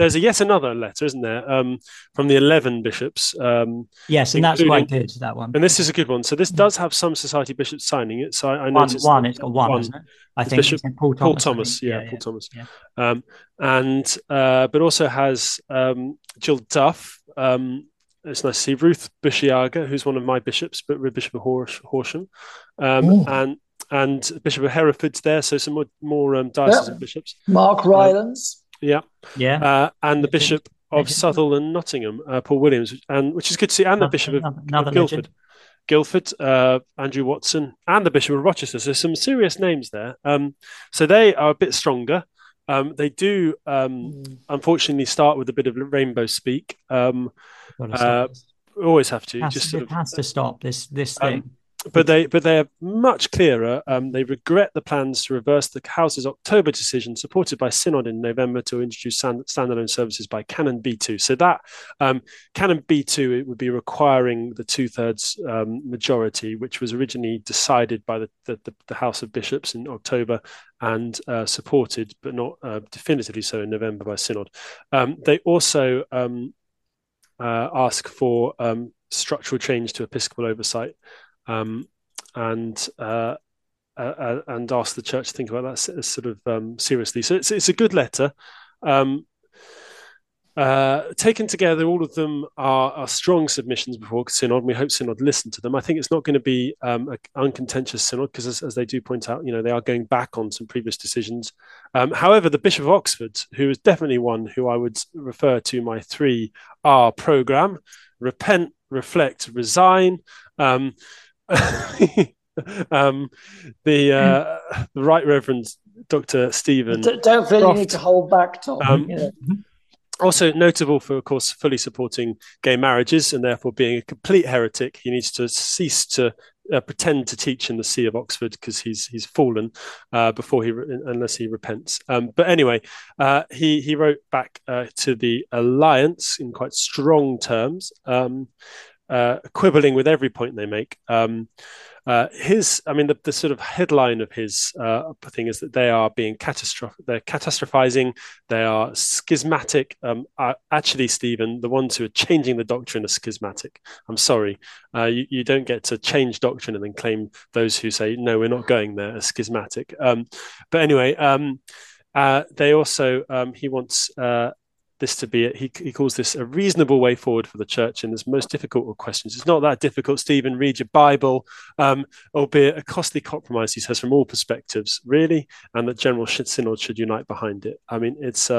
there's yet another letter, isn't there, from the 11 bishops? Yes, and that's quite good, that one. And this is a good one. So this does have some society bishops signing it. So I noticed one. It's got one, isn't it? I think Bishop Paul Thomas. Paul Thomas. And but also has Jill Duff. It's nice to see Ruth Bushiaga, who's one of my bishops, but Bishop of Horsham, and Bishop of Hereford's there. So some more diocesan bishops. Mark Rylance. And the Bishop of Southall and Nottingham, Paul Williams, and which is good to see, and the Bishop of Guildford, Andrew Watson, and the Bishop of Rochester. So some serious names there. So they are a bit stronger. They do, unfortunately, start with a bit of rainbow speak. Always have to. It has to stop this thing. But they are much clearer. They regret the plans to reverse the House's October decision, supported by Synod in November, to introduce standalone services by Canon B2. So that Canon B2, it would be requiring the 2/3 majority, which was originally decided by the House of Bishops in October and supported, but not definitively so, in November by Synod. They also ask for structural change to episcopal oversight. And ask the church to think about that sort of seriously. So it's a good letter. Taken together, all of them are strong submissions before Synod. We hope Synod listen to them. I think it's not going to be an uncontentious Synod because, as they do point out, they are going back on some previous decisions. However, the Bishop of Oxford, who is definitely one who I would refer to my 3R programme: repent, reflect, resign. The Right Reverend Dr. Stephen. Don't feel you need to hold back, Tom. Also notable for, of course, fully supporting gay marriages and therefore being a complete heretic. He needs to cease to pretend to teach in the See of Oxford because he's fallen unless he repents. But anyway, he wrote back to the Alliance in quite strong terms. Quibbling with every point they make. The sort of headline of his thing is that they are being they're catastrophizing, they are schismatic. Actually, Stephen, the ones who are changing the doctrine are schismatic. I'm sorry. You don't get to change doctrine and then claim those who say, no, we're not going there, are schismatic. But anyway, they also, he wants this to be, he calls this a reasonable way forward for the church in this most difficult of questions. It's not that difficult, Stephen. Read your Bible, albeit a costly compromise, he says, from all perspectives, really, and that General Synod should unite behind it. I mean, it's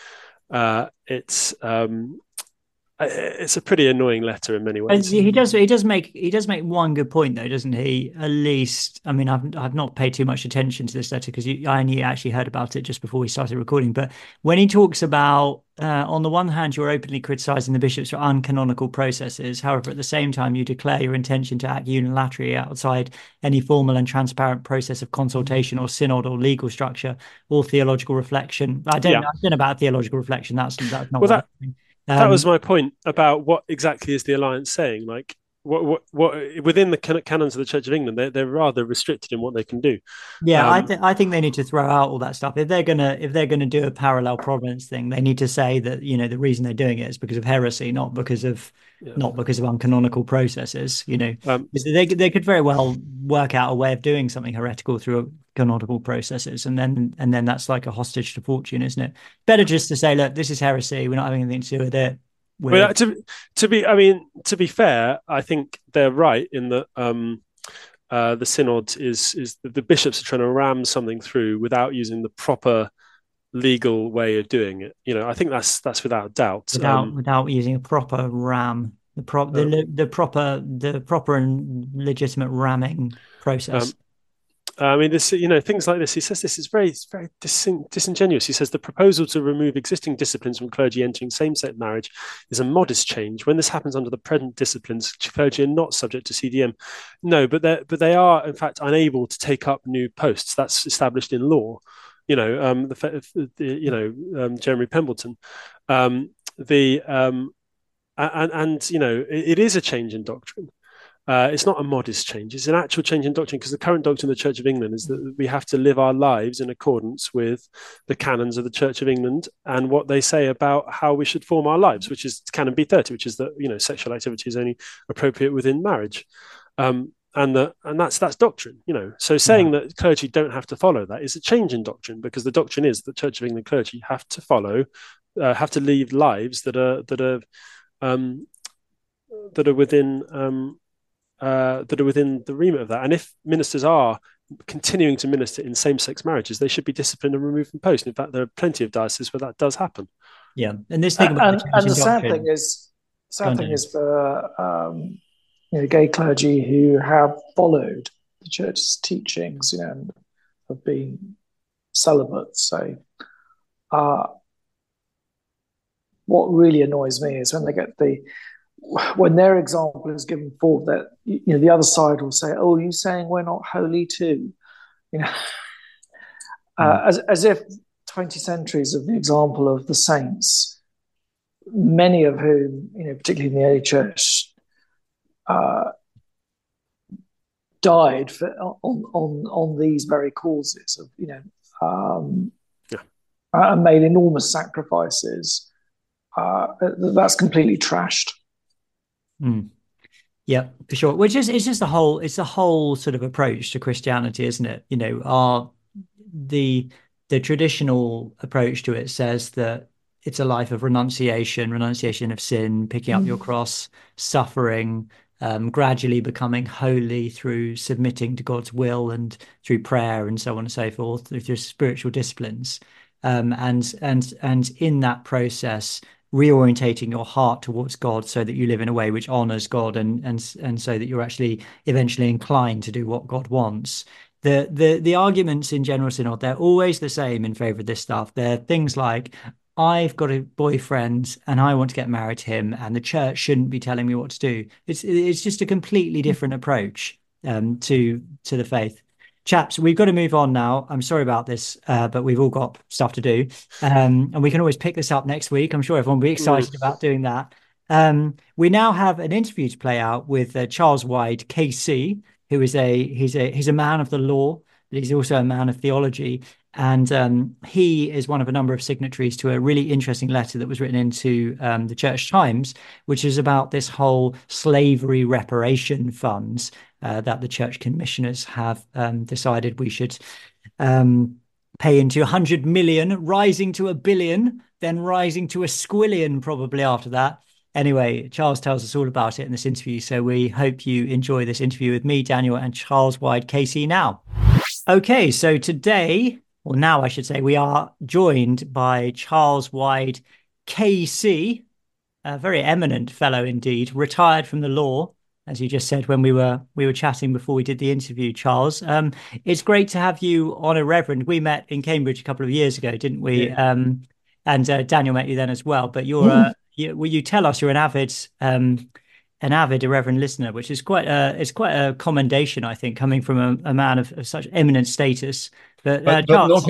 a pretty annoying letter in many ways. He does make one good point though, doesn't he? At least, I mean, I've not paid too much attention to this letter because I only actually heard about it just before we started recording. But when he talks about, on the one hand, you're openly criticising the bishops for uncanonical processes. However, at the same time, you declare your intention to act unilaterally outside any formal and transparent process of consultation or synod or legal structure or theological reflection. I don't know about theological reflection. That's not well, what that was my point about what exactly is the Alliance saying. Like, what within the canons of the Church of England, they're rather restricted in what they can do. Yeah, I think they need to throw out all that stuff. If they're gonna do a parallel providence thing, they need to say that the reason they're doing it is because of heresy, not because of uncanonical processes. They could very well work out a way of doing something heretical through canonical processes, and then that's like a hostage to fortune, isn't it? Better just to say, look, this is heresy. We're not having anything to do with it. Well, to be fair, I think they're right in that the synod is the bishops are trying to ram something through without using the proper legal way of doing it. I think that's without doubt. Without using a proper ram, the proper and legitimate ramming process. I mean, this, things like this. He says this is very disingenuous. He says the proposal to remove existing disciplines from clergy entering same-sex marriage is a modest change. When this happens under the present disciplines, clergy are not subject to CDM. No, but they are in fact unable to take up new posts. That's established in law. Jeremy Pembleton. It is a change in doctrine. It's not a modest change; it's an actual change in doctrine. Because the current doctrine of the Church of England is that we have to live our lives in accordance with the canons of the Church of England and what they say about how we should form our lives, which is Canon B30, which is that sexual activity is only appropriate within marriage. And that's doctrine, So saying that clergy don't have to follow that is a change in doctrine, because the doctrine is that Church of England clergy have to lead lives that are within the remit of that. And if ministers are continuing to minister in same-sex marriages, they should be disciplined and removed from post. In fact, there are plenty of dioceses where that does happen. Yeah, and this thing about the sad thing is for gay clergy who have followed the church's teachings, and have been celibate. So, what really annoys me is when they get when their example is given forward, that the other side will say, "Oh, are you saying we're not holy too?" As if 20 centuries of the example of the saints, many of whom, particularly in the early church, died on these very causes of and made enormous sacrifices. That's completely trashed. Yeah, for sure. Which is it's the whole sort of approach to Christianity, isn't it? The traditional approach to it says that it's a life of renunciation of sin, picking up your cross, suffering, gradually becoming holy through submitting to God's will and through prayer and so on and so forth, through spiritual disciplines, and in that process, reorientating your heart towards God so that you live in a way which honors God and so that you're actually eventually inclined to do what God wants. The arguments in General Synod, they're always the same in favor of this stuff. They're things like, I've got a boyfriend and I want to get married to him, and the church shouldn't be telling me what to do. It's just a completely different approach to the faith. Chaps, we've got to move on now. I'm sorry about this, but we've all got stuff to do. And we can always pick this up next week. I'm sure everyone will be excited about doing that. We now have an interview to play out with Charles Wyde, KC, who is he's a man of the law, but he's also a man of theology. And he is one of a number of signatories to a really interesting letter that was written into the Church Times, which is about this whole slavery reparation funds that the church commissioners have decided we should pay into 100 million, rising to 1 billion, then rising to 1 squillion probably after that. Anyway, Charles tells us all about it in this interview. So we hope you enjoy this interview with me, Daniel, and Charles Wyde, KC now. Okay, so today, or now I should say, we are joined by Charles Wyde, KC, a very eminent fellow indeed, retired from the law, as you just said when we were chatting before we did the interview, Charles. It's great to have you on Irreverend. We met in Cambridge a couple of years ago, didn't we? Yeah. And Daniel met you then as well. But you tell us you're an avid Irreverend listener, which is quite a commendation, I think, coming from a man of such eminent status. But not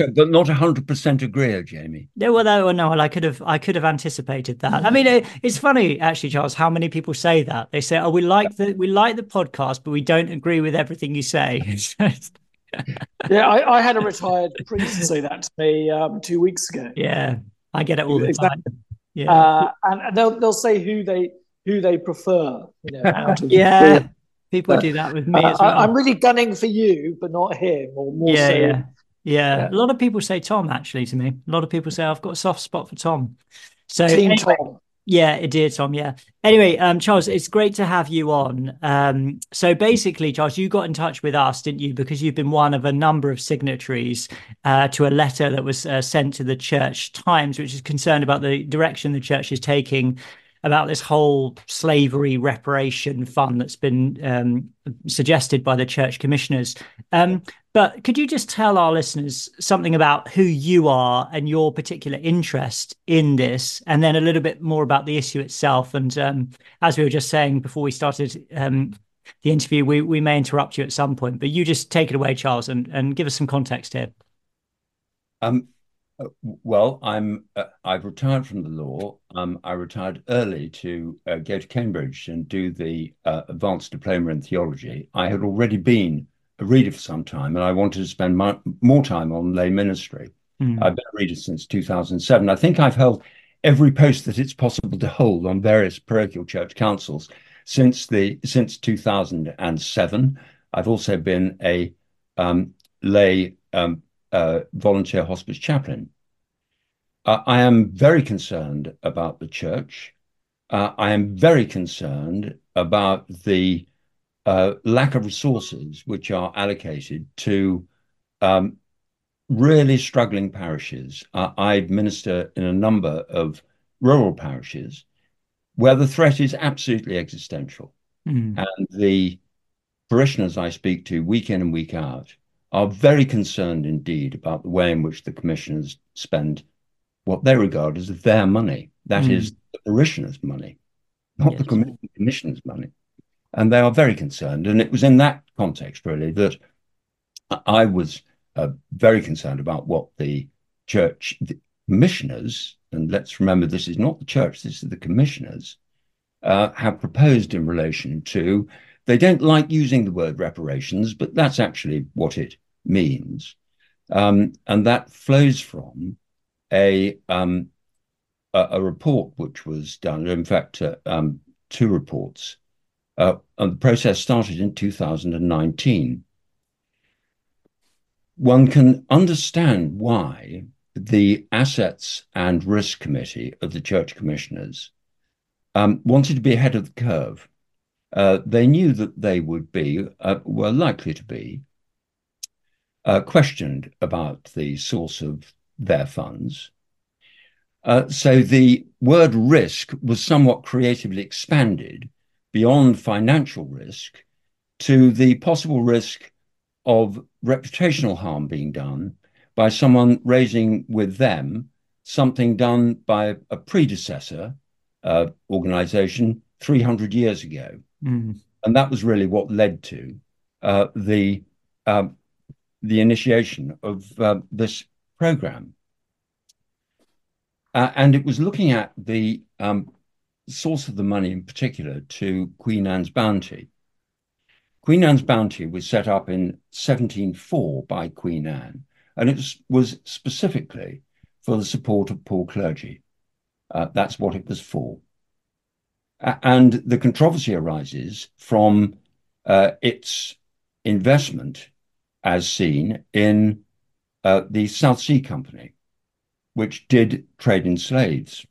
100% agree, Jamie. No, I could have anticipated that. I mean, it's funny actually, Charles, how many people say that. They say, "Oh, we like the podcast, but we don't agree with everything you say." Yeah, I had a retired priest say that to me 2 weeks ago. Yeah, I get it all the time. Yeah, and they'll say who they prefer. People do that with me as well. I'm really gunning for you, but not him, or more so. Yeah. A lot of people say Tom, actually, to me. A lot of people say I've got a soft spot for Tom. So Team Tom. Yeah, dear Tom, yeah. Anyway, Charles, it's great to have you on. So basically, Charles, you got in touch with us, didn't you? Because you've been one of a number of signatories to a letter that was sent to the Church Times, which is concerned about the direction the church is taking about this whole slavery reparation fund that's been suggested by the church commissioners. But could you just tell our listeners something about who you are and your particular interest in this, and then a little bit more about the issue itself? And as we were just saying before we started the interview, we may interrupt you at some point, but you just take it away, Charles, and give us some context here. Well, I've retired from the law. I retired early to go to Cambridge and do the advanced diploma in theology. I had already been a reader for some time, and I wanted to spend more time on lay ministry. I've been a reader since 2007. I think I've held every post that it's possible to hold on various parochial church councils since 2007. I've also been a lay volunteer hospice chaplain. I am very concerned about the church. I am very concerned about the lack of resources which are allocated to really struggling parishes. I minister in a number of rural parishes where the threat is absolutely existential. And the parishioners I speak to week in and week out are very concerned indeed about the way in which the commissioners spend what they regard as their money. That is the parishioners' money, not the commissioners' money. And they are very concerned. And it was in that context, really, that I was very concerned about what the church, the commissioners, and let's remember this is not the church, this is the commissioners, have proposed in relation to. They don't like using the word reparations, but that's actually what it means. And that flows from a report which was done, in fact, two reports. And the process started in 2019. One can understand why the Assets and Risk Committee of the Church Commissioners wanted to be ahead of the curve. They knew that they would be, were likely to be, questioned about the source of their funds. So the word risk was somewhat creatively expanded beyond financial risk to the possible risk of reputational harm being done by someone raising with them something done by a predecessor organization 300 years ago. And that was really what led to the initiation of this program. And it was looking at the source of the money in particular to Queen Anne's Bounty. Queen Anne's Bounty was set up in 1704 by Queen Anne, and it was specifically for the support of poor clergy. That's what it was for. And the controversy arises from its investment as seen in the South Sea Company, which did trade in slaves.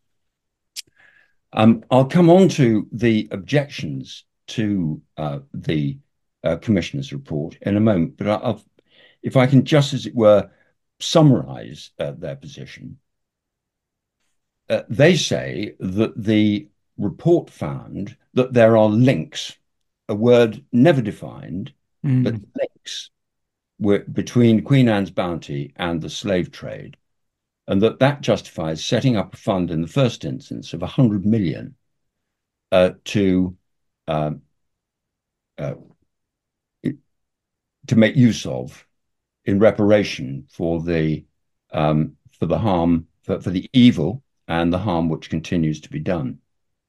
I'll come on to the objections to the Commissioner's report in a moment, but if I can just, as it were, summarize their position. They say that the report found that there are links, a word never defined, but links between Queen Anne's Bounty and the slave trade, and that justifies setting up a fund in the first instance of 100 million to make use of in reparation for the harm, for the evil and the harm which continues to be done.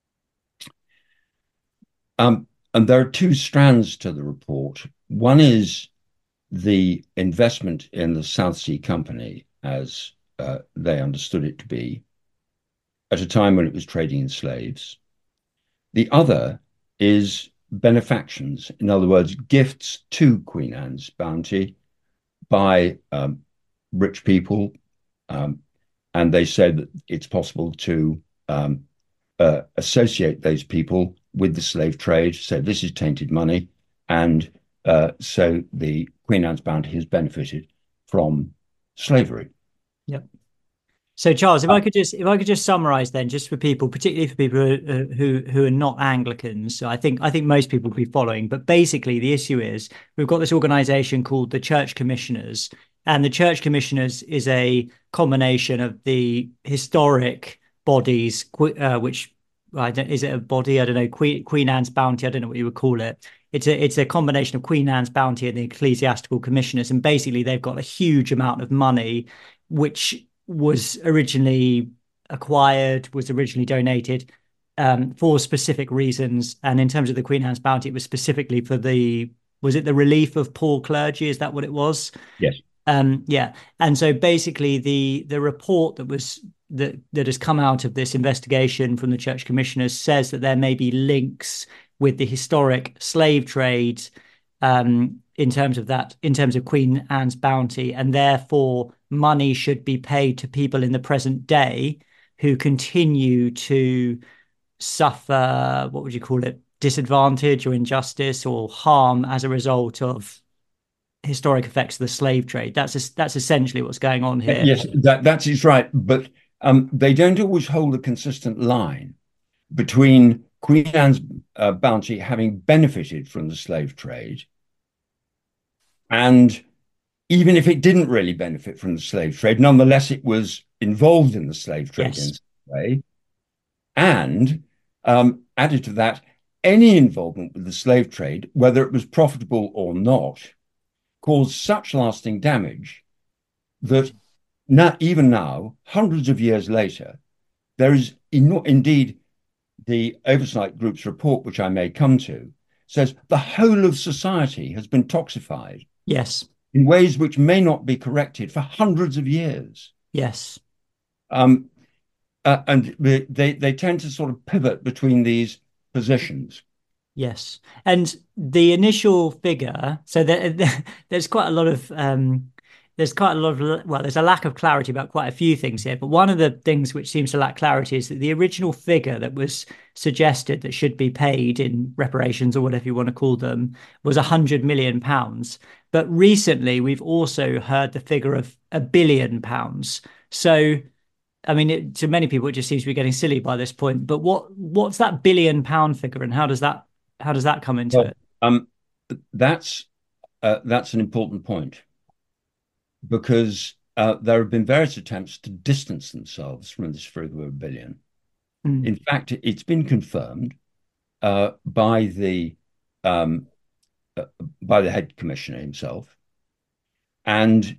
And there are two strands to the report. One is the investment in the South Sea Company as they understood it to be at a time when it was trading in slaves. The other is benefactions, in other words, gifts to Queen Anne's Bounty by rich people. And they say that it's possible to associate those people with the slave trade. So this is tainted money. And so the Queen Anne's Bounty has benefited from slavery. Yep. So Charles, if I could just summarize then, just for people, particularly for people who are not Anglicans, so I think most people will be following. But basically, the issue is we've got this organisation called the Church Commissioners, and the Church Commissioners is a combination of the historic bodies, which is it a body? I don't know. Queen Anne's Bounty. I don't know what you would call it. It's a combination of Queen Anne's Bounty and the Ecclesiastical Commissioners, and basically they've got a huge amount of money, which was originally acquired, was originally donated for specific reasons. And in terms of the Queen Anne's Bounty, it was specifically for was it the relief of poor clergy? Is that what it was? Yes. Yeah. And so basically the report that has come out of this investigation from the Church Commissioners says that there may be links with the historic slave trade in terms of Queen Anne's Bounty, and therefore money should be paid to people in the present day who continue to suffer, what would you call it, disadvantage or injustice or harm as a result of historic effects of the slave trade. That's essentially what's going on here. Yes, that is right. But they don't always hold a consistent line between Queen Anne's Bounty having benefited from the slave trade, and even if it didn't really benefit from the slave trade, nonetheless it was involved in the slave trade in some way. And added to that, any involvement with the slave trade, whether it was profitable or not, caused such lasting damage that even now, hundreds of years later, there is indeed the Oversight Group's report, which I may come to, says the whole of society has been toxified. Yes. In ways which may not be corrected for hundreds of years. Yes. And they tend to sort of pivot between these positions. Yes. And the initial figure, so there's quite a lot of there's a lack of clarity about quite a few things here, but one of the things which seems to lack clarity is that the original figure that was suggested that should be paid in reparations, or whatever you want to call them, was £100 million. But recently we've also heard the figure of £1 billion. So, I mean, to many people, it just seems to be getting silly by this point. But what's that £1 billion figure, and how does that come into it? That's an important point, because there have been various attempts to distance themselves from this figure of $1 billion. In fact, it's been confirmed by the head commissioner himself, and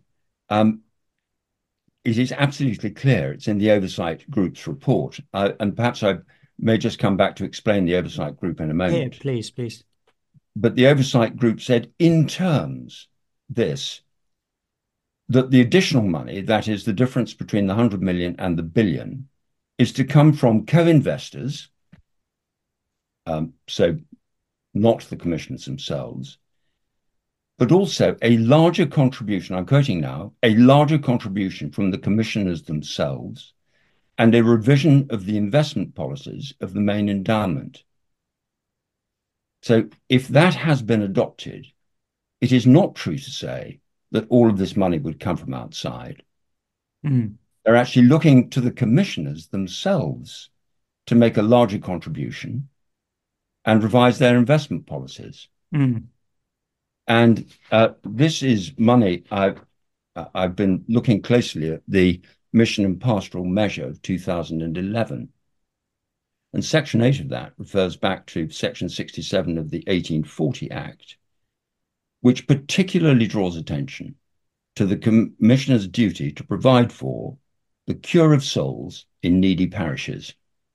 it is absolutely clear. It's in the Oversight Group's report, and perhaps I may just come back to explain the Oversight Group in a moment. Here, please. But the Oversight Group said in terms that the additional money, that is the difference between the 100 million and the billion, is to come from co-investors, so not the commissioners themselves, but also a larger contribution, I'm quoting now, a larger contribution from the commissioners themselves, and a revision of the investment policies of the main endowment. So if that has been adopted, it is not true to say that all of this money would come from outside. They're actually looking to the commissioners themselves to make a larger contribution and revise their investment policies. And this is money. I've been looking closely at the Mission and Pastoral Measure of 2011. And Section 8 of that refers back to Section 67 of the 1840 Act, which particularly draws attention to the Commissioner's duty to provide for the cure of souls in needy parishes.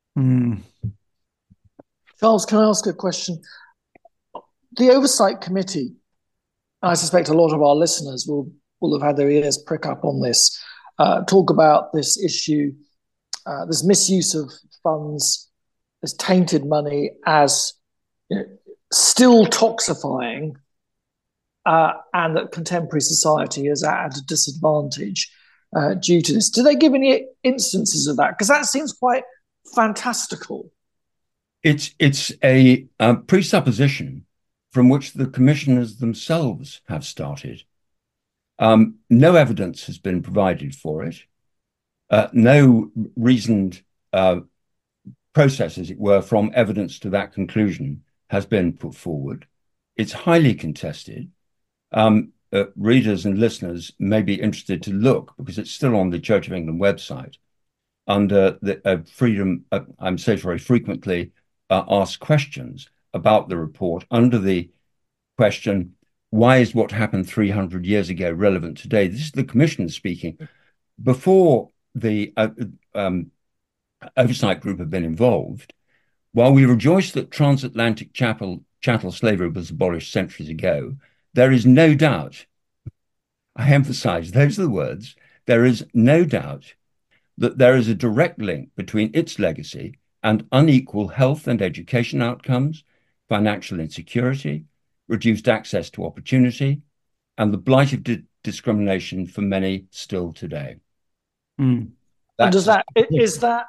Charles, can I ask a question? The Oversight Committee, I suspect a lot of our listeners will have had their ears prick up on this, talk about this issue, this misuse of funds, this tainted money as still toxifying, and that contemporary society is at a disadvantage due to this. Do they give any instances of that? Because that seems quite fantastical. It's a presupposition from which the commissioners themselves have started. No evidence has been provided for it. No reasoned process, as it were, from evidence to that conclusion has been put forward. It's highly contested. Readers and listeners may be interested to look, because it's still on the Church of England website, under the freedom, I'm so very frequently asked questions about the report, under the question, why is what happened 300 years ago relevant today? This is the Commission speaking. Before the oversight group have been involved, while we rejoice that transatlantic chattel slavery was abolished centuries ago, there is no doubt, I emphasize those are the words, there is no doubt that there is a direct link between its legacy and unequal health and education outcomes, financial insecurity, reduced access to opportunity, and the blight of discrimination for many still today. Mm. Is that,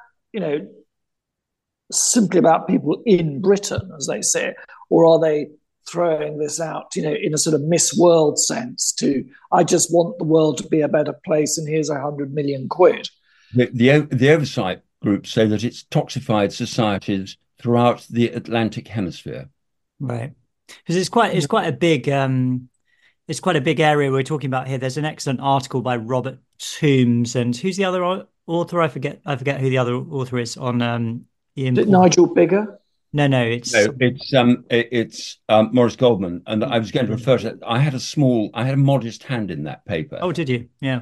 simply about people in Britain, as they say, or are they throwing this out, in a sort of Miss World sense I just want the world to be a better place and here's 100 million quid? The oversight groups say that it's toxified societies throughout the Atlantic hemisphere. Right. Because it's quite a big area we're talking about here. There's an excellent article by Robert Toombs, and who's the other author? I forget who the other author is on Is it Nigel Biggar? No, it's Maurice Goldman, and I was going to refer to that. I had a modest hand in that paper. Oh, did you? Yeah.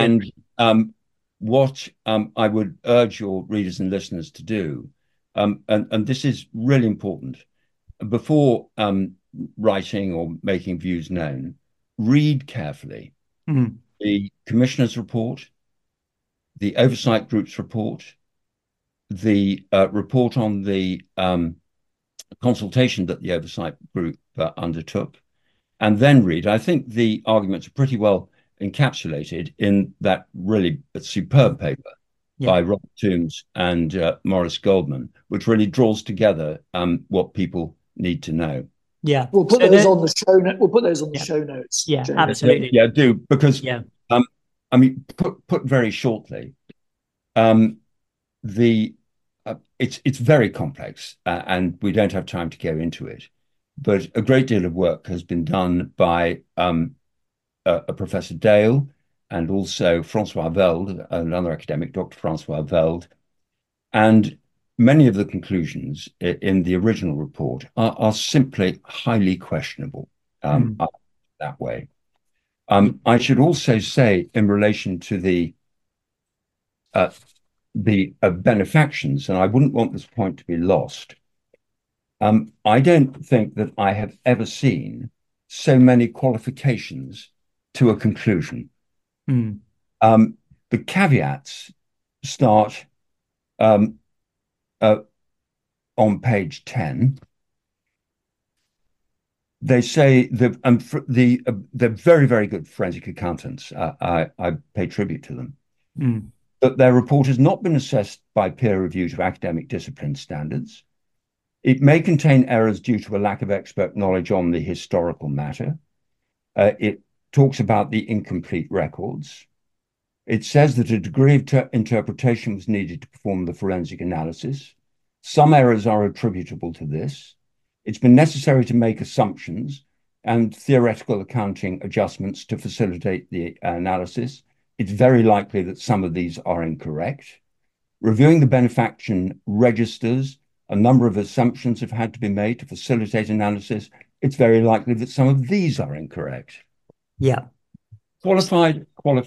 What I would urge your readers and listeners to do, and this is really important, before writing or making views known, read carefully the Commissioner's report, the Oversight Group's report, the report on the consultation that the Oversight Group undertook, and then read. I think the arguments are pretty well encapsulated in that really superb paper by Robert Toombs and Maurice Goldman, which really draws together what people need to know. Yeah, we'll put those on the show. We'll put those on the show notes. Yeah, James. Absolutely. Yeah, do, because I mean, put very shortly, it's very complex, and we don't have time to go into it. But a great deal of work has been done by a Professor Dale and also Francois Velde, another academic, Dr. Francois Velde, and many of the conclusions in the original report are simply highly questionable that way. I should also say, in relation to the benefactions, and I wouldn't want this point to be lost, I don't think that I have ever seen so many qualifications to a conclusion. The caveats start on page 10. They say they're very, very good forensic accountants. I pay tribute to them. But their report has not been assessed by peer review to academic discipline standards. It may contain errors due to a lack of expert knowledge on the historical matter. It talks about the incomplete records. It says that a degree of interpretation was needed to perform the forensic analysis. Some errors are attributable to this. It's been necessary to make assumptions and theoretical accounting adjustments to facilitate the analysis. It's very likely that some of these are incorrect. Reviewing the benefaction registers, a number of assumptions have had to be made to facilitate analysis. It's very likely that some of these are incorrect. Yeah. Qualified.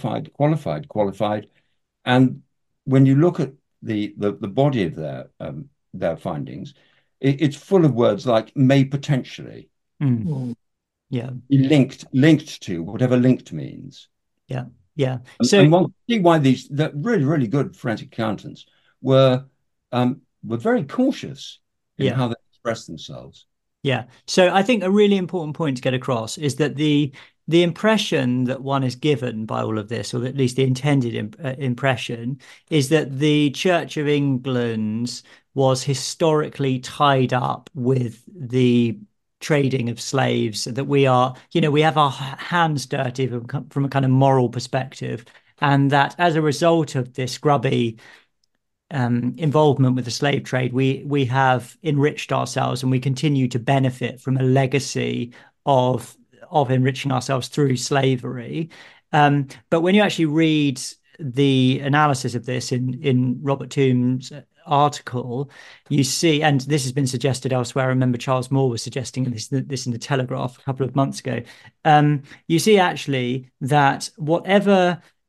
And when you look at the body of their findings, it's full of words like may potentially. Yeah. Linked to, whatever linked means. Yeah. Yeah. And one can see why these really, really good forensic accountants were very cautious in how they express themselves. Yeah. So I think a really important point to get across is that the impression that one is given by all of this, or at least the intended impression, is that the Church of England was historically tied up with the trading of slaves, that we are, we have our hands dirty from a kind of moral perspective, and that as a result of this grubby involvement with the slave trade, we have enriched ourselves, and we continue to benefit from a legacy of enriching ourselves through slavery. But when you actually read the analysis of this in Robert Toombs' article, you see, and this has been suggested elsewhere. I remember Charles Moore was suggesting this in the Telegraph a couple of months ago. You see actually that whatever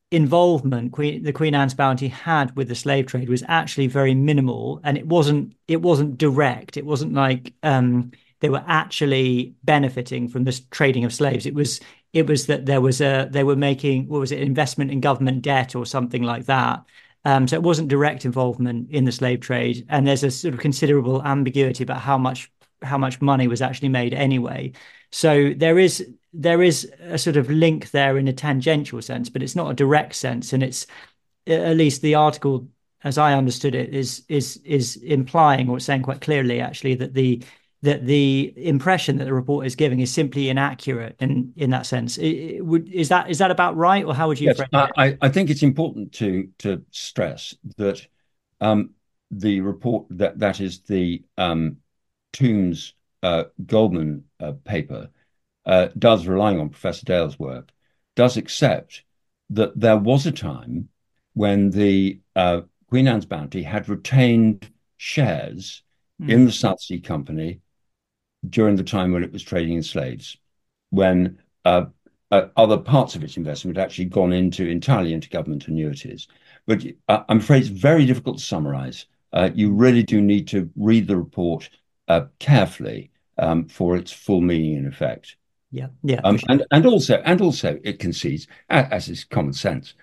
involvement the Queen Anne's Bounty had with the slave trade was actually very minimal, and it wasn't direct. It wasn't like they were actually benefiting from this trading of slaves. It was that they were making, what was it, investment in government debt or something like that. So it wasn't direct involvement in the slave trade, and there's a sort of considerable ambiguity about how much money was actually made anyway. So there is a sort of link there in a tangential sense, but it's not a direct sense. And it's, at least the article, as I understood it, is implying, or saying quite clearly actually, that the impression that the report is giving is simply inaccurate in that sense. Is that about right, or how would you frame it? I think it's important to stress that the report that is the Toombs Goldman paper does, relying on Professor Dale's work, does accept that there was a time when the Queen Anne's Bounty had retained shares in the South Sea Company during the time when it was trading in slaves, when other parts of its investment had actually gone entirely into government annuities. But I'm afraid it's very difficult to summarize. You really do need to read the report carefully for its full meaning and effect. Yeah. Sure. And also it concedes, as is common sense,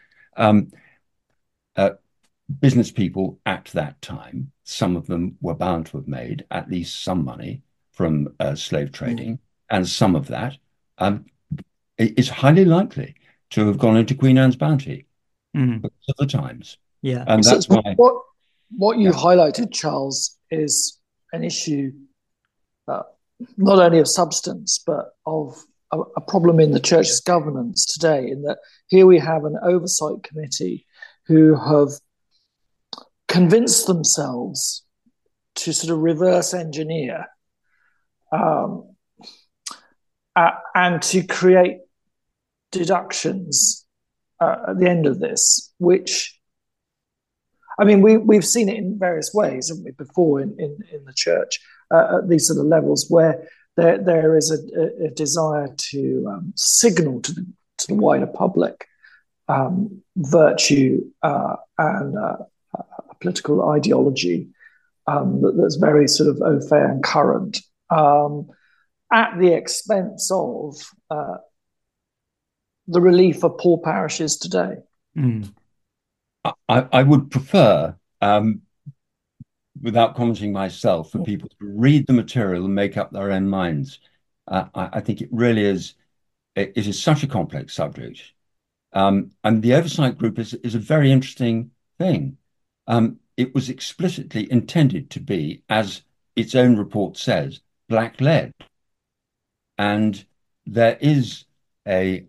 business people at that time, some of them were bound to have made at least some money from slave trading, and some of that is highly likely to have gone into Queen Anne's Bounty because of the times. Yeah, and that's why what you highlighted, Charles, is an issue not only of substance but of a problem in the church's governance today. In that, here we have an oversight committee who have convinced themselves to sort of reverse engineer and to create deductions at the end of this, which, I mean, we've seen it in various ways, haven't we, before in the church at these sort of levels, where there is a desire to signal to the wider public virtue and a political ideology that's very sort of au fait and current, at the expense of the relief of poor parishes today. I would prefer, without commenting myself, for people to read the material and make up their own minds. I think it really is. It is such a complex subject, and the oversight group is a very interesting thing. It was explicitly intended to be, as its own report says, black-led, and there is a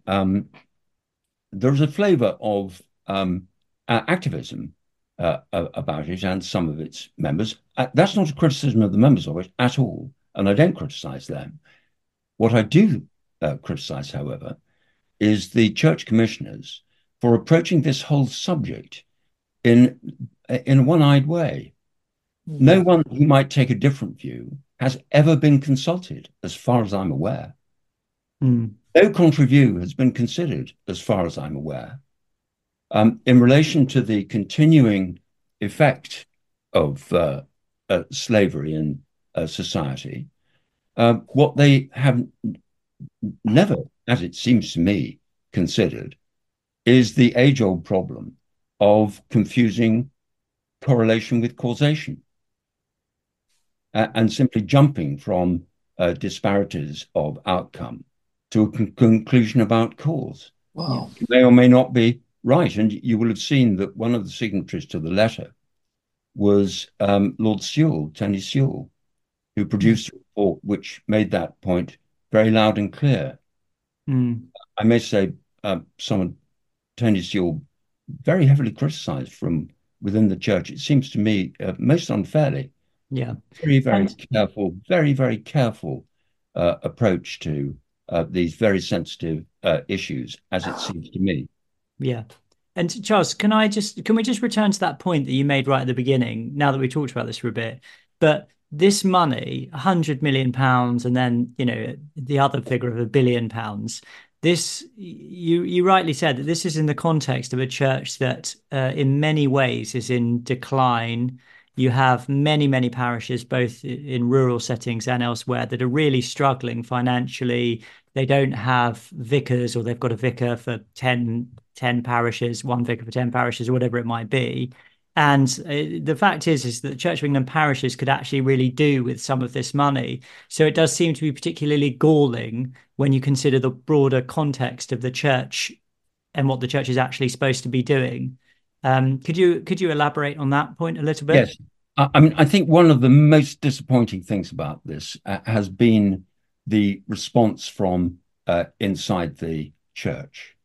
flavour of activism about it and some of its members. That's not a criticism of the members of it at all, and I don't criticise them. What I do criticise, however, is the church commissioners for approaching this whole subject in a one-eyed way. No one who might take a different view has ever been consulted, as far as I'm aware. No contrary view has been considered, as far as I'm aware. In relation to the continuing effect of slavery in society, what they have never, as it seems to me, considered is the age-old problem of confusing correlation with causation and simply jumping from disparities of outcome to a conclusion about cause. Wow. It may or may not be right. And you will have seen that one of the signatories to the letter was Lord Sewell, Tony Sewell, who produced a report which made that point very loud and clear. I may say Tony Sewell very heavily criticised from within the church, it seems to me, most unfairly. Yeah. Very, very careful approach to these very sensitive issues, as it seems to me. Yeah. And Charles, can we just return to that point that you made right at the beginning, now that we talked about this for a bit? But this money, £100 million, and then, the other figure of £1 billion, this you rightly said that this is in the context of a church that in many ways is in decline. You have many parishes, both in rural settings and elsewhere, that are really struggling financially. They don't have vicars, or they've got a vicar for 10 parishes, one vicar for 10 parishes, or whatever it might be. And the fact is that the Church of England parishes could actually really do with some of this money. So it does seem to be particularly galling when you consider the broader context of the church and what the church is actually supposed to be doing. Could you elaborate on that point a little bit? Yes. I mean, I think one of the most disappointing things about this has been the response from inside the church.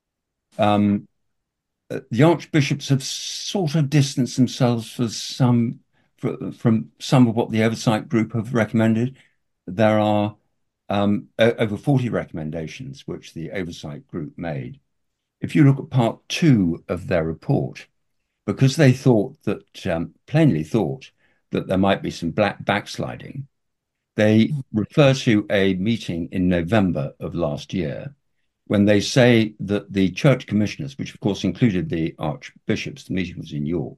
The archbishops have sort of distanced themselves from some of what the oversight group have recommended. There are over 40 recommendations which the oversight group made. If you look at part 2 of their report, because they plainly thought that there might be some backsliding, they refer to a meeting in November of last year when they say that the church commissioners, which of course included the archbishops, the meeting was in York,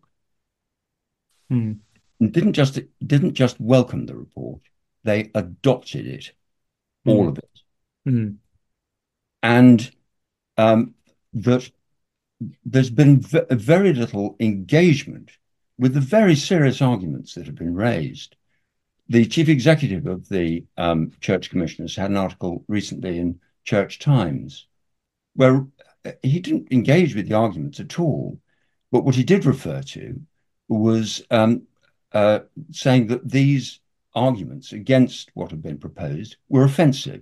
didn't just welcome the report, they adopted it, all of it. And that there's been very little engagement with the very serious arguments that have been raised. The chief executive of the church commissioners had an article recently in Church Times where he didn't engage with the arguments at all, but what he did refer to was saying that these arguments against what had been proposed were offensive,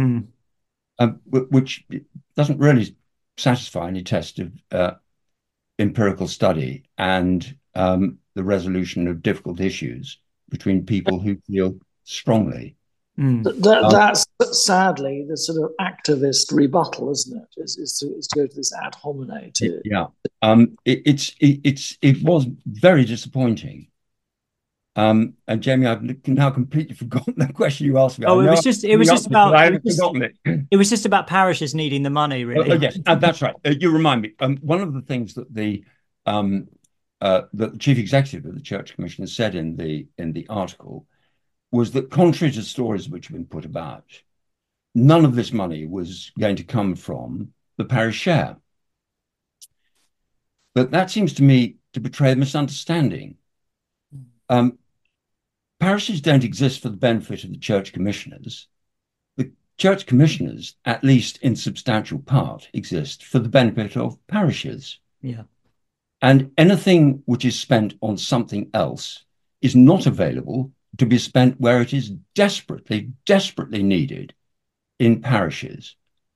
which doesn't really satisfy any test of empirical study and the resolution of difficult issues between people who feel strongly. That's sadly the sort of activist rebuttal, isn't it? Is to go to this ad hominem. It was very disappointing. And Jamie, I've now completely forgotten the question you asked me. Oh, it was just about parishes needing the money, really. Yes, that's right. You remind me. One of the things that the chief executive of the Church Commission said in the article was that, contrary to stories which have been put about, none of this money was going to come from the parish share. But that seems to me to betray a misunderstanding. Parishes don't exist for the benefit of the church commissioners. The church commissioners, at least in substantial part, exist for the benefit of parishes. Yeah. And anything which is spent on something else is not available to be spent where it is desperately needed in parishes.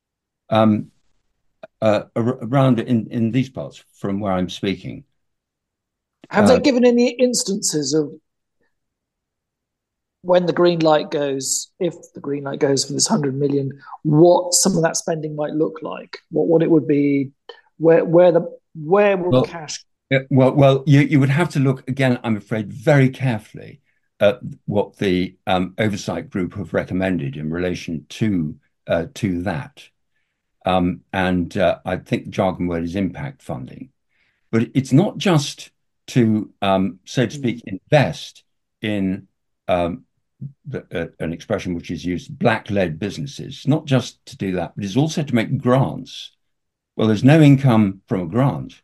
Around in these parts from where I'm speaking. Have they given any instances of when the green light goes, if the green light goes for this 100 million, what some of that spending might look like? What it would be? Where will cash? Well, you would have to look again, I'm afraid, very carefully at what the oversight group have recommended in relation to that. And I think the jargon word is impact funding. But it's not just to, so to speak, invest in an expression which is used, black-led businesses. It's not just to do that, but it's also to make grants. Well, there's no income from a grant.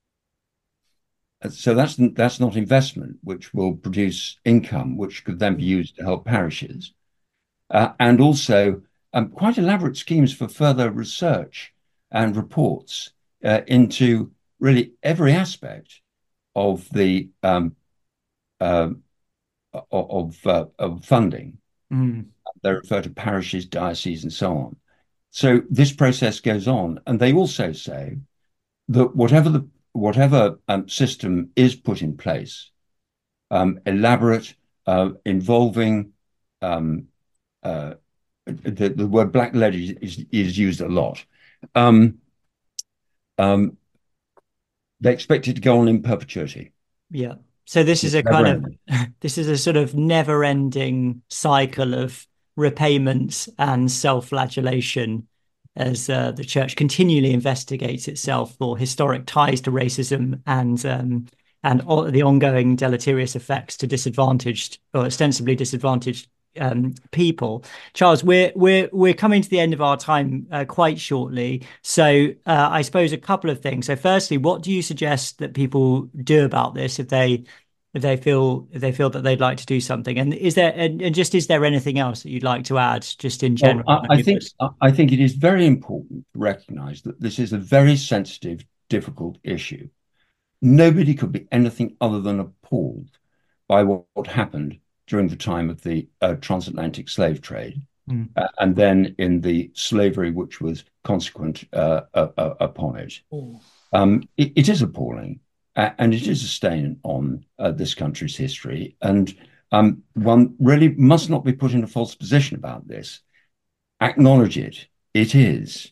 So that's not investment, which will produce income, which could then be used to help parishes. And also quite elaborate schemes for further research and reports into really every aspect of the of funding. They refer to parishes, dioceses, and so on. So this process goes on, and they also say that whatever system is put in place, elaborate, involving the word black-led is used a lot. They expect it to go on in perpetuity. Yeah. So this is a sort of never-ending cycle of repayments and self-flagellation the church continually investigates itself for historic ties to racism and the ongoing deleterious effects to disadvantaged or ostensibly disadvantaged people. Charles, we're coming to the end of our time quite shortly. So I suppose a couple of things. So firstly, what do you suggest that people do about this if they feel that they'd like to do something? And is there anything else that you'd like to add just in general? Well, I think it is very important to recognize that this is a very sensitive, difficult issue. Nobody could be anything other than appalled by what happened during the time of the transatlantic slave trade, and then in the slavery which was consequent upon it. It is appalling, and it is a stain on this country's history. And one really must not be put in a false position about this. Acknowledge it. It is.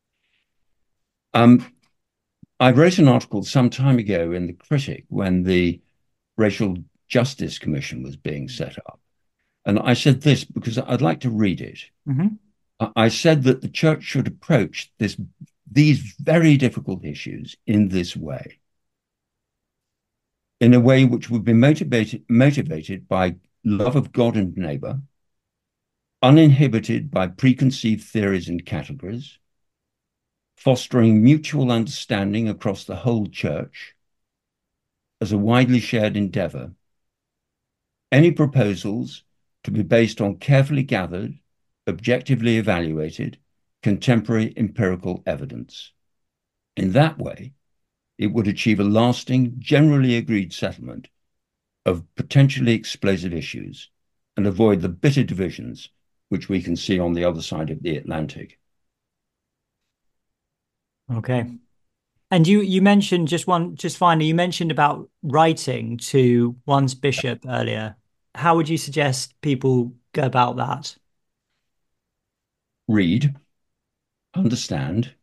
I wrote an article some time ago in The Critic when the Racial Justice Commission was being set up. And I said this because I'd like to read it. I said that the church should approach these very difficult issues in this way, in a way which would be motivated by love of God and neighbor, uninhibited by preconceived theories and categories, fostering mutual understanding across the whole church as a widely shared endeavor. Any proposals to be based on carefully gathered, objectively evaluated, contemporary empirical evidence. In that way, it would achieve a lasting, generally agreed settlement of potentially explosive issues and avoid the bitter divisions which we can see on the other side of the Atlantic. Okay. And you mentioned just finally, you mentioned about writing to one's bishop earlier. How would you suggest people go about that? Read, understand.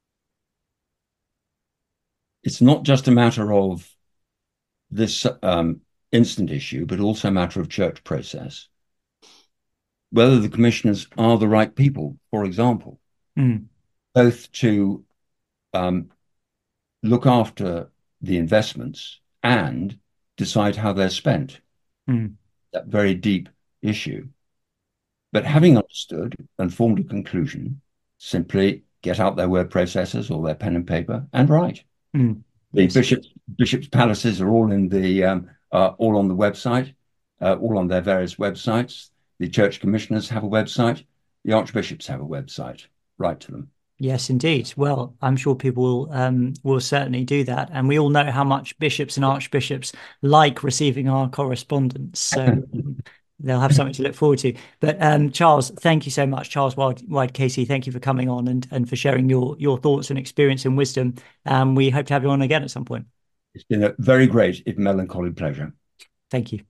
It's not just a matter of this instant issue, but also a matter of church process. Whether the commissioners are the right people, for example, both to look after the investments and decide how they're spent. That very deep issue. But having understood and formed a conclusion, simply get out their word processors or their pen and paper and write. The bishops' palaces are all in the all on the website, all on their various websites. The church commissioners have a website. The archbishops have a website. Write to them. Yes, indeed. Well, I'm sure people will certainly do that. And we all know how much bishops and archbishops like receiving our correspondence. So they'll have something to look forward to. But Charles, thank you so much. Charles Wide-Casey, thank you for coming on and for sharing your thoughts and experience and wisdom. We hope to have you on again at some point. It's been a very great, if melancholy pleasure. Thank you.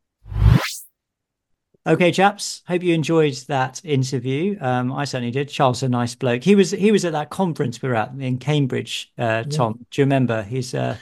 Okay, chaps. Hope you enjoyed that interview. I certainly did. Charles is a nice bloke. He was at that conference we were at in Cambridge. Tom, do you remember? He's a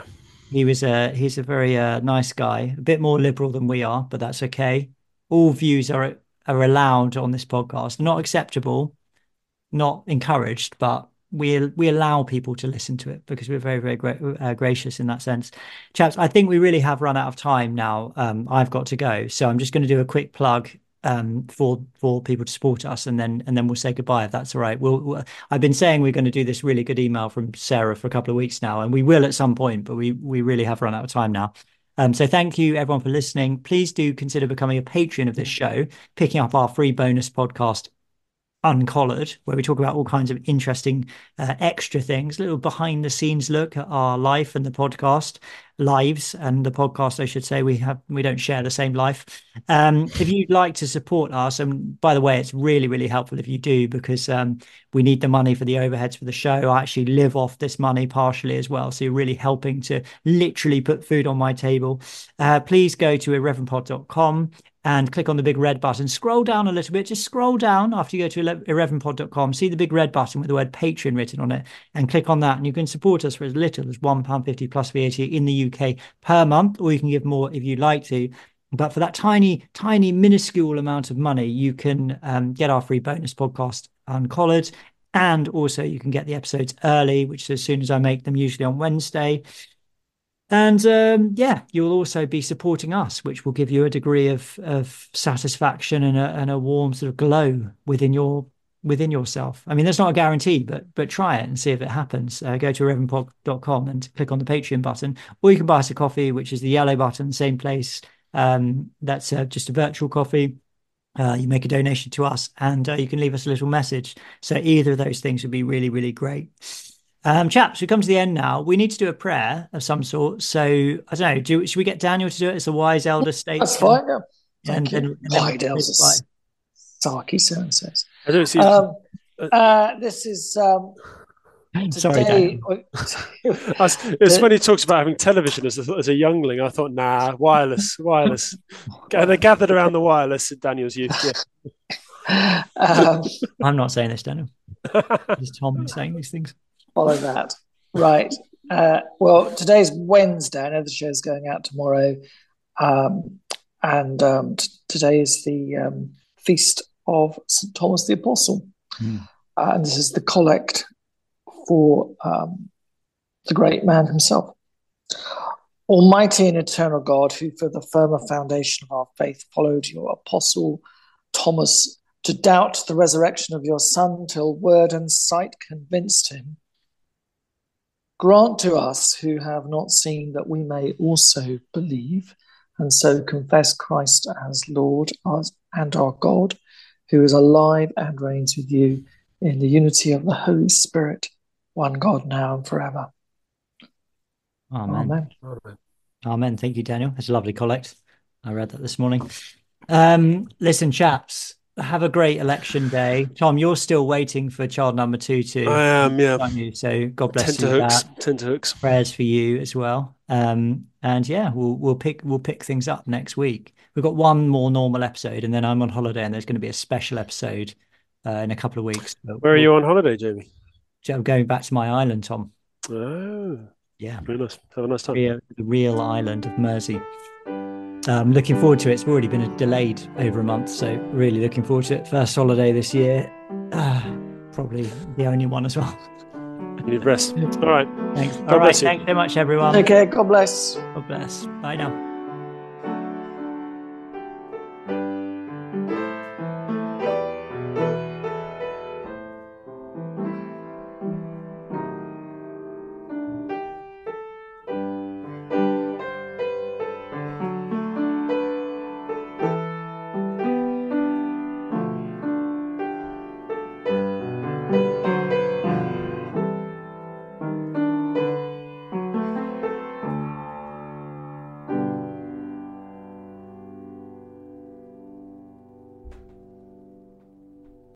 very nice guy. A bit more liberal than we are, but that's okay. All views are allowed on this podcast. Not acceptable, not encouraged, but we allow people to listen to it because we're very, very gracious in that sense. Chaps, I think we really have run out of time now. I've got to go. So I'm just going to do a quick plug for people to support us, and then we'll say goodbye if that's all right. I've been saying we're going to do this really good email from Sarah for a couple of weeks now, and we will at some point, but we really have run out of time now. So thank you everyone for listening. Please do consider becoming a patron of this show, picking up our free bonus podcast, Uncollared, where we talk about all kinds of interesting extra things, a little behind the scenes look at our life and the podcast lives and the podcast, I should say. We don't share the same life. If you'd like to support us, and by the way, it's really, really helpful if you do, because we need the money for the overheads for the show. I actually live off this money partially as well. So you're really helping to literally put food on my table. Please go to irreverentpod.com and click on the big red button. Scroll down a little bit. Just scroll down after you go to irreverentpod.com. See the big red button with the word Patreon written on it, and click on that. And you can support us for as little as £1.50 plus VAT in the UK per month, or you can give more if you'd like to. But for that tiny, tiny, minuscule amount of money, you can get our free bonus podcast, Uncollared. And also you can get the episodes early, which is as soon as I make them, usually on Wednesday. And you'll also be supporting us, which will give you a degree of satisfaction and a warm sort of glow within yourself. I mean, that's not a guarantee, but try it and see if it happens. Go to irreverentpod.com and click on the Patreon button, or you can buy us a coffee, which is the yellow button, same place. That's just a virtual coffee. You make a donation to us, and you can leave us a little message. So either of those things would be really, really great. Chaps, we come to the end now. We need to do a prayer of some sort. So I don't know. Should we get Daniel to do it as a wise elder states? That's fine. Yeah. And then wise elders. Sarky so says. I don't see. This is. Sorry, Daniel. It's when he talks about having television as a youngling. I thought, nah, wireless. They gathered around the wireless at Daniel's youth. Yeah. I'm not saying this, Daniel. It's Tom saying these things. Follow that. Right. Well, today's Wednesday. I know the show's going out tomorrow. Today is the feast of St. Thomas the Apostle. And this is the collect for the great man himself. Almighty and eternal God, who for the firmer foundation of our faith followed your apostle Thomas to doubt the resurrection of your Son till word and sight convinced him, grant to us who have not seen that we may also believe and so confess Christ as Lord and our God, who is alive and reigns with you in the unity of the Holy Spirit, one God now and forever. Amen. Amen. Thank you, Daniel. That's a lovely collect. I read that this morning. Listen, chaps, have a great election day. Tom, you're still waiting for child number 2 to. I am, yeah. So God bless you. Tenterhooks. Prayers for you as well. We'll pick things up next week. We've got one more normal episode, and then I'm on holiday, and there's going to be a special episode in a couple of weeks. Where are you on holiday, Jamie? I'm going back to my island, Tom. Oh, yeah, very nice. Have a nice time. The real island of Mersey. I'm looking forward to it. It's already been delayed over a month, so really looking forward to it. First holiday this year, probably the only one as well. You need rest. All right. Thanks. God bless you. Thanks so much, everyone. Take care. God bless. God bless. Bye now.